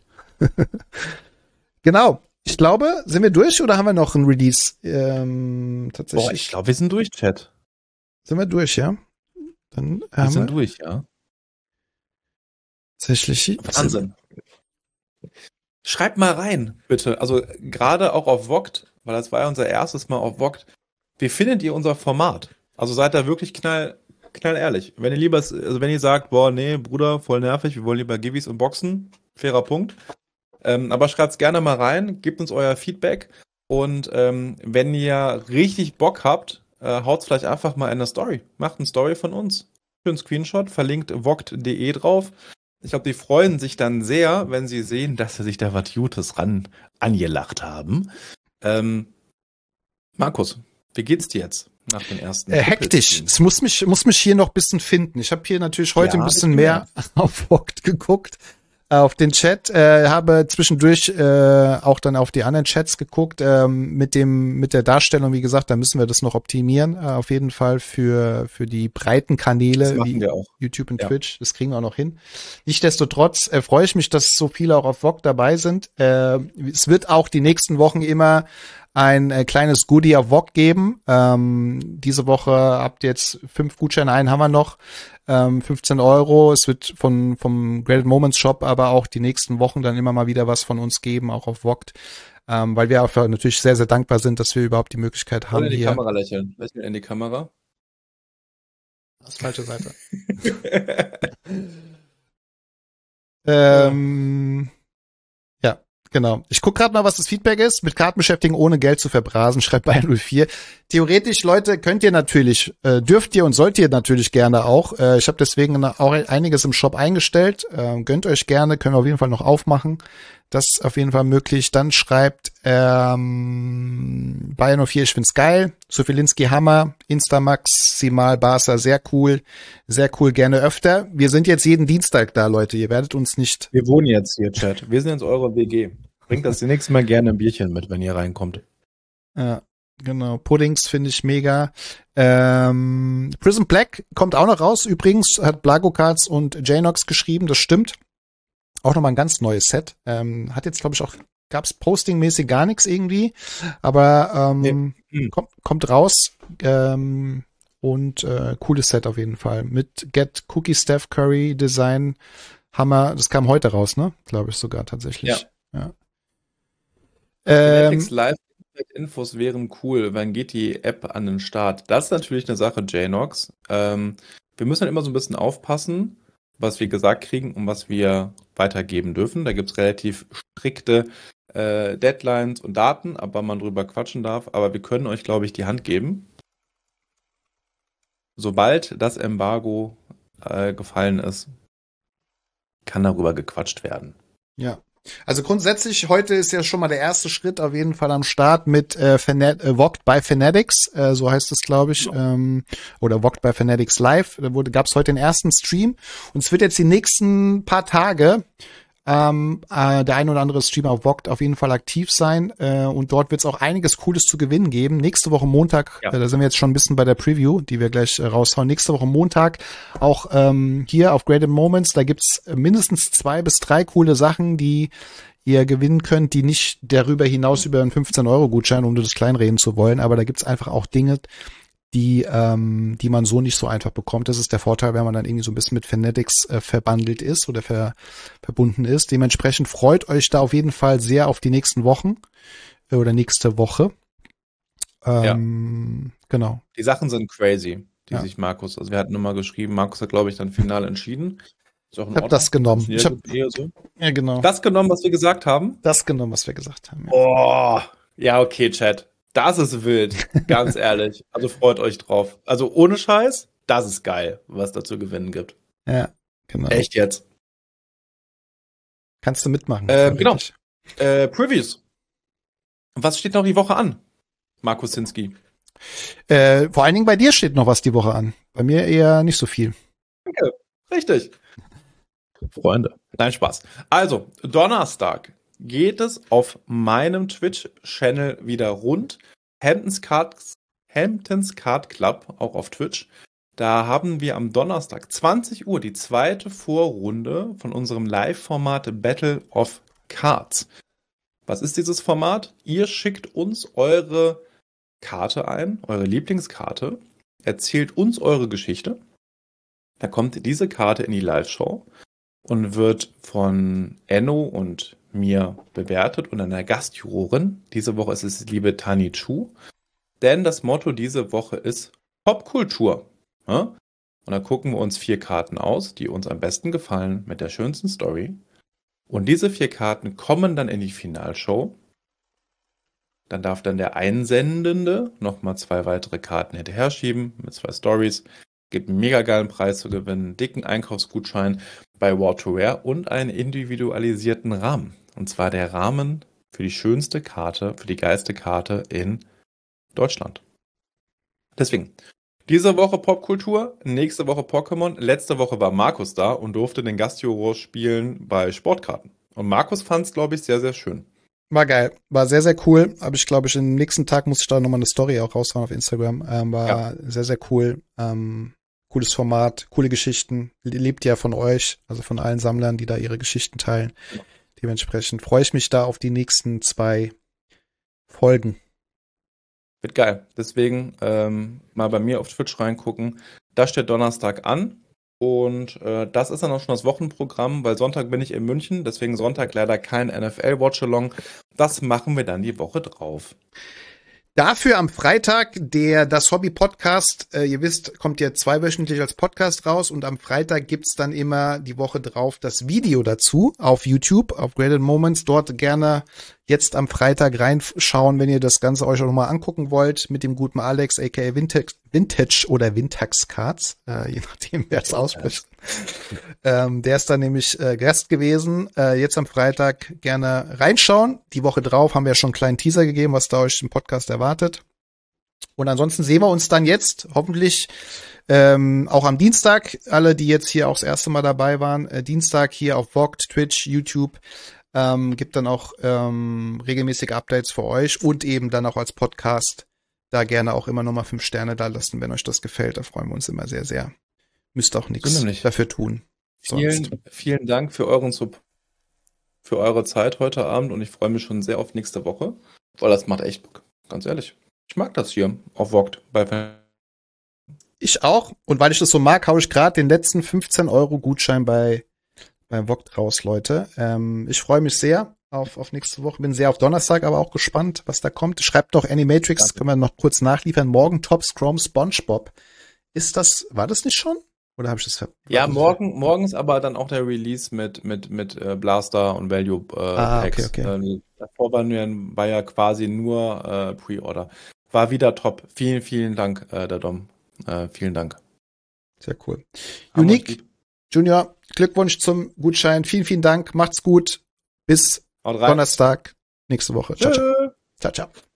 Genau. Ich glaube, sind wir durch oder haben wir noch ein Release? Tatsächlich. Boah, ich glaube, wir sind durch, Chat. Sind wir durch, ja? Dann wir sind durch, ja. Tatsächlich. Wahnsinn. Schreibt mal rein, bitte. Also gerade auch auf Vogt, weil das war ja unser erstes Mal auf Vogt. Wie findet ihr unser Format? Also seid da wirklich knallehrlich. Wenn ihr lieber, also wenn ihr sagt, boah, nee, Bruder, voll nervig, wir wollen lieber Givis und Boxen, fairer Punkt. Aber schreibt's gerne mal rein, gebt uns euer Feedback und wenn ihr richtig Bock habt, haut's vielleicht einfach mal in eine Story. Macht eine Story von uns. Schönen Screenshot, verlinkt vogt.de drauf. Ich glaube, die freuen sich dann sehr, wenn sie sehen, dass sie sich da was Gutes ran angelacht haben. Markus, wie geht's dir jetzt nach den ersten? Hektisch. Es muss mich hier noch ein bisschen finden. Ich habe hier natürlich heute ein bisschen mehr auf Vogt geguckt, auf den Chat, habe zwischendurch auch dann auf die anderen Chats geguckt, mit der Darstellung, wie gesagt, da müssen wir das noch optimieren, auf jeden Fall für die breiten Kanäle wie YouTube und Twitch, das kriegen wir auch noch hin. Nichtsdestotrotz freue ich mich, dass so viele auch auf Vogt dabei sind. Es wird auch die nächsten Wochen immer ein kleines Goodie auf Vogt geben. Diese Woche habt ihr jetzt 5 Gutscheine, einen haben wir noch. 15 €. Es wird vom Graded Moments Shop aber auch die nächsten Wochen dann immer mal wieder was von uns geben, auch auf Vogt. Weil wir auch natürlich sehr, sehr dankbar sind, dass wir überhaupt die Möglichkeit haben. In die Kamera lächeln. Lächeln in die Kamera. Das ist falsche Seite. Ja, genau. Ich gucke gerade mal, was das Feedback ist. Mit Karten beschäftigen, ohne Geld zu verbrasen, schreibt Bayern 04. Theoretisch, Leute, könnt ihr natürlich, dürft ihr und sollt ihr natürlich gerne auch. Ich habe deswegen auch einiges im Shop eingestellt. Gönnt euch gerne, können wir auf jeden Fall noch aufmachen. Das ist auf jeden Fall möglich. Dann schreibt Bayern 04, ich find's geil. Sophie Linsky, Hammer. Instamax, Simal, Barca, sehr cool, gerne öfter. Wir sind jetzt jeden Dienstag da, Leute. Ihr werdet uns nicht... Wir wohnen jetzt hier, Chat. Wir sind jetzt eure WG. Bringt das nächste Mal gerne ein Bierchen mit, wenn ihr reinkommt. Ja, genau. Puddings finde ich mega. Prism Black kommt auch noch raus. Übrigens hat Blagocards und Janox geschrieben, das stimmt. Auch nochmal ein ganz neues Set. Hat jetzt, glaube ich, auch, gab's postingmäßig gar nichts irgendwie, aber kommt raus. Und cooles Set auf jeden Fall. Mit Get Cookie Steph Curry Design Hammer. Das kam heute raus, ne? Glaube ich sogar tatsächlich. Ja. Netflix Live Infos wären cool. Wann geht die App an den Start? Das ist natürlich eine Sache, Janox. Wir müssen halt immer so ein bisschen aufpassen, was wir gesagt kriegen und was wir weitergeben dürfen. Da gibt's relativ strikte Deadlines und Daten, ab wann man drüber quatschen darf. Aber wir können euch, glaube ich, die Hand geben. sobald das Embargo gefallen ist, kann darüber gequatscht werden. Ja. Also grundsätzlich, heute ist ja schon mal der erste Schritt auf jeden Fall am Start mit Vogt by Fanatics, so heißt es, glaube ich, oder Vogt by Fanatics Live. Da gab es heute den ersten Stream und es wird jetzt die nächsten paar Tage der ein oder andere Streamer auf Vogt auf jeden Fall aktiv sein und dort wird es auch einiges Cooles zu gewinnen geben. Nächste Woche Montag, da sind wir jetzt schon ein bisschen bei der Preview, die wir gleich raushauen. Nächste Woche Montag auch hier auf Graded Moments, da gibt's mindestens 2 bis 3 coole Sachen, die ihr gewinnen könnt, die nicht darüber hinaus über einen 15-Euro-Gutschein, um das kleinreden zu wollen, aber da gibt's einfach auch Dinge, die man so nicht so einfach bekommt. Das ist der Vorteil, wenn man dann irgendwie so ein bisschen mit Fanatics verbandelt ist oder verbunden ist. Dementsprechend freut euch da auf jeden Fall sehr auf die nächsten Wochen oder nächste Woche. Genau. Die Sachen sind crazy, die sich Markus, also wir hatten nochmal geschrieben, Markus hat, glaube ich, dann final entschieden. Ich habe das genommen. Ich habe ja, genau. Das genommen, was wir gesagt haben? Das genommen, was wir gesagt haben. Ja. Oh, ja, okay, Chat. Das ist wild, ganz ehrlich. Also freut euch drauf. Also ohne Scheiß, das ist geil, was da zu gewinnen gibt. Ja, genau. Echt jetzt. Kannst du mitmachen. Genau. Previews. Was steht noch die Woche an, Markus Sinski? Vor allen Dingen bei dir steht noch was die Woche an. Bei mir eher nicht so viel. Danke. Richtig. Freunde. Nein, Spaß. Also, Donnerstag geht es auf meinem Twitch-Channel wieder rund. Hamptons Card Club, auch auf Twitch. Da haben wir am Donnerstag 20 Uhr die zweite Vorrunde von unserem Live-Format Battle of Cards. Was ist dieses Format? Ihr schickt uns eure Karte ein, eure Lieblingskarte, erzählt uns eure Geschichte. Da kommt diese Karte in die Live-Show und wird von Enno und mir bewertet und einer Gastjurorin. Diese Woche ist es liebe Tani Chu. Denn das Motto diese Woche ist Popkultur. Ja? Und da gucken wir uns 4 Karten aus, die uns am besten gefallen, mit der schönsten Story. Und diese 4 Karten kommen dann in die Finalshow. Dann darf dann der Einsendende nochmal 2 weitere Karten hinterher schieben mit 2 Stories. Gibt einen mega geilen Preis zu gewinnen, dicken Einkaufsgutschein bei War to Rare und einen individualisierten Rahmen. Und zwar der Rahmen für die schönste Karte, für die geilste Karte in Deutschland. Deswegen, diese Woche Popkultur, nächste Woche Pokémon. Letzte Woche war Markus da und durfte den Gastjuror spielen bei Sportkarten. Und Markus fand es, glaube ich, sehr, sehr schön. War geil, war sehr, sehr cool. Aber ich glaube, am nächsten Tag muss ich da nochmal eine Story auch raushauen auf Instagram. War sehr, sehr cool. Cooles Format, coole Geschichten. Lebt ja von euch, also von allen Sammlern, die da ihre Geschichten teilen. Dementsprechend freue ich mich da auf die nächsten 2 Folgen. Wird geil. Deswegen mal bei mir auf Twitch reingucken. Das steht Donnerstag an. Und das ist dann auch schon das Wochenprogramm, weil Sonntag bin ich in München. Deswegen Sonntag leider kein NFL-Watch-Along. Das machen wir dann die Woche drauf. Dafür am Freitag das Hobby-Podcast, ihr wisst, kommt ja 2-wöchentlich als Podcast raus und am Freitag gibt's dann immer die Woche drauf das Video dazu auf YouTube, auf Graded Moments. Dort gerne jetzt am Freitag reinschauen, wenn ihr das Ganze euch auch nochmal angucken wollt, mit dem guten Alex, aka Vintage oder Vintax Cards, je nachdem, wer es ausspricht. Der ist dann nämlich Gast gewesen. Jetzt am Freitag gerne reinschauen. Die Woche drauf haben wir schon einen kleinen Teaser gegeben, was da euch im Podcast erwartet. Und ansonsten sehen wir uns dann jetzt hoffentlich auch am Dienstag. Alle, die jetzt hier auch das erste Mal dabei waren, Dienstag hier auf Vogt, Twitch, YouTube. Gibt dann auch regelmäßige Updates für euch und eben dann auch als Podcast da gerne auch immer nochmal 5 Sterne da lassen, wenn euch das gefällt. Da freuen wir uns immer sehr, sehr. Müsst auch nichts dafür tun. Vielen Dank für euren Support, für eure Zeit heute Abend und ich freue mich schon sehr auf nächste Woche, weil das macht echt Bock, ganz ehrlich. Ich mag das hier auf Vogt bei Ich auch. Und weil ich das so mag, hau ich gerade den letzten 15-Euro-Gutschein bei Vogt raus, Leute. Ich freue mich sehr auf nächste Woche. Bin sehr auf Donnerstag, aber auch gespannt, was da kommt. Schreibt noch Animatrix, können wir noch kurz nachliefern. Morgen Top Scrum SpongeBob. War das nicht schon? Oder habe ich das Ja, morgens aber dann auch der Release mit Blaster und Value Packs. Okay. Davor war ja quasi nur Pre-Order. War wieder top. Vielen, vielen Dank, der Dom. vielen Dank. Sehr cool. Haben wir Unique Junior, Glückwunsch zum Gutschein. Vielen, vielen Dank. Macht's gut. Bis Haut rein. Donnerstag nächste Woche. Ciao, ciao. Ciao, ciao.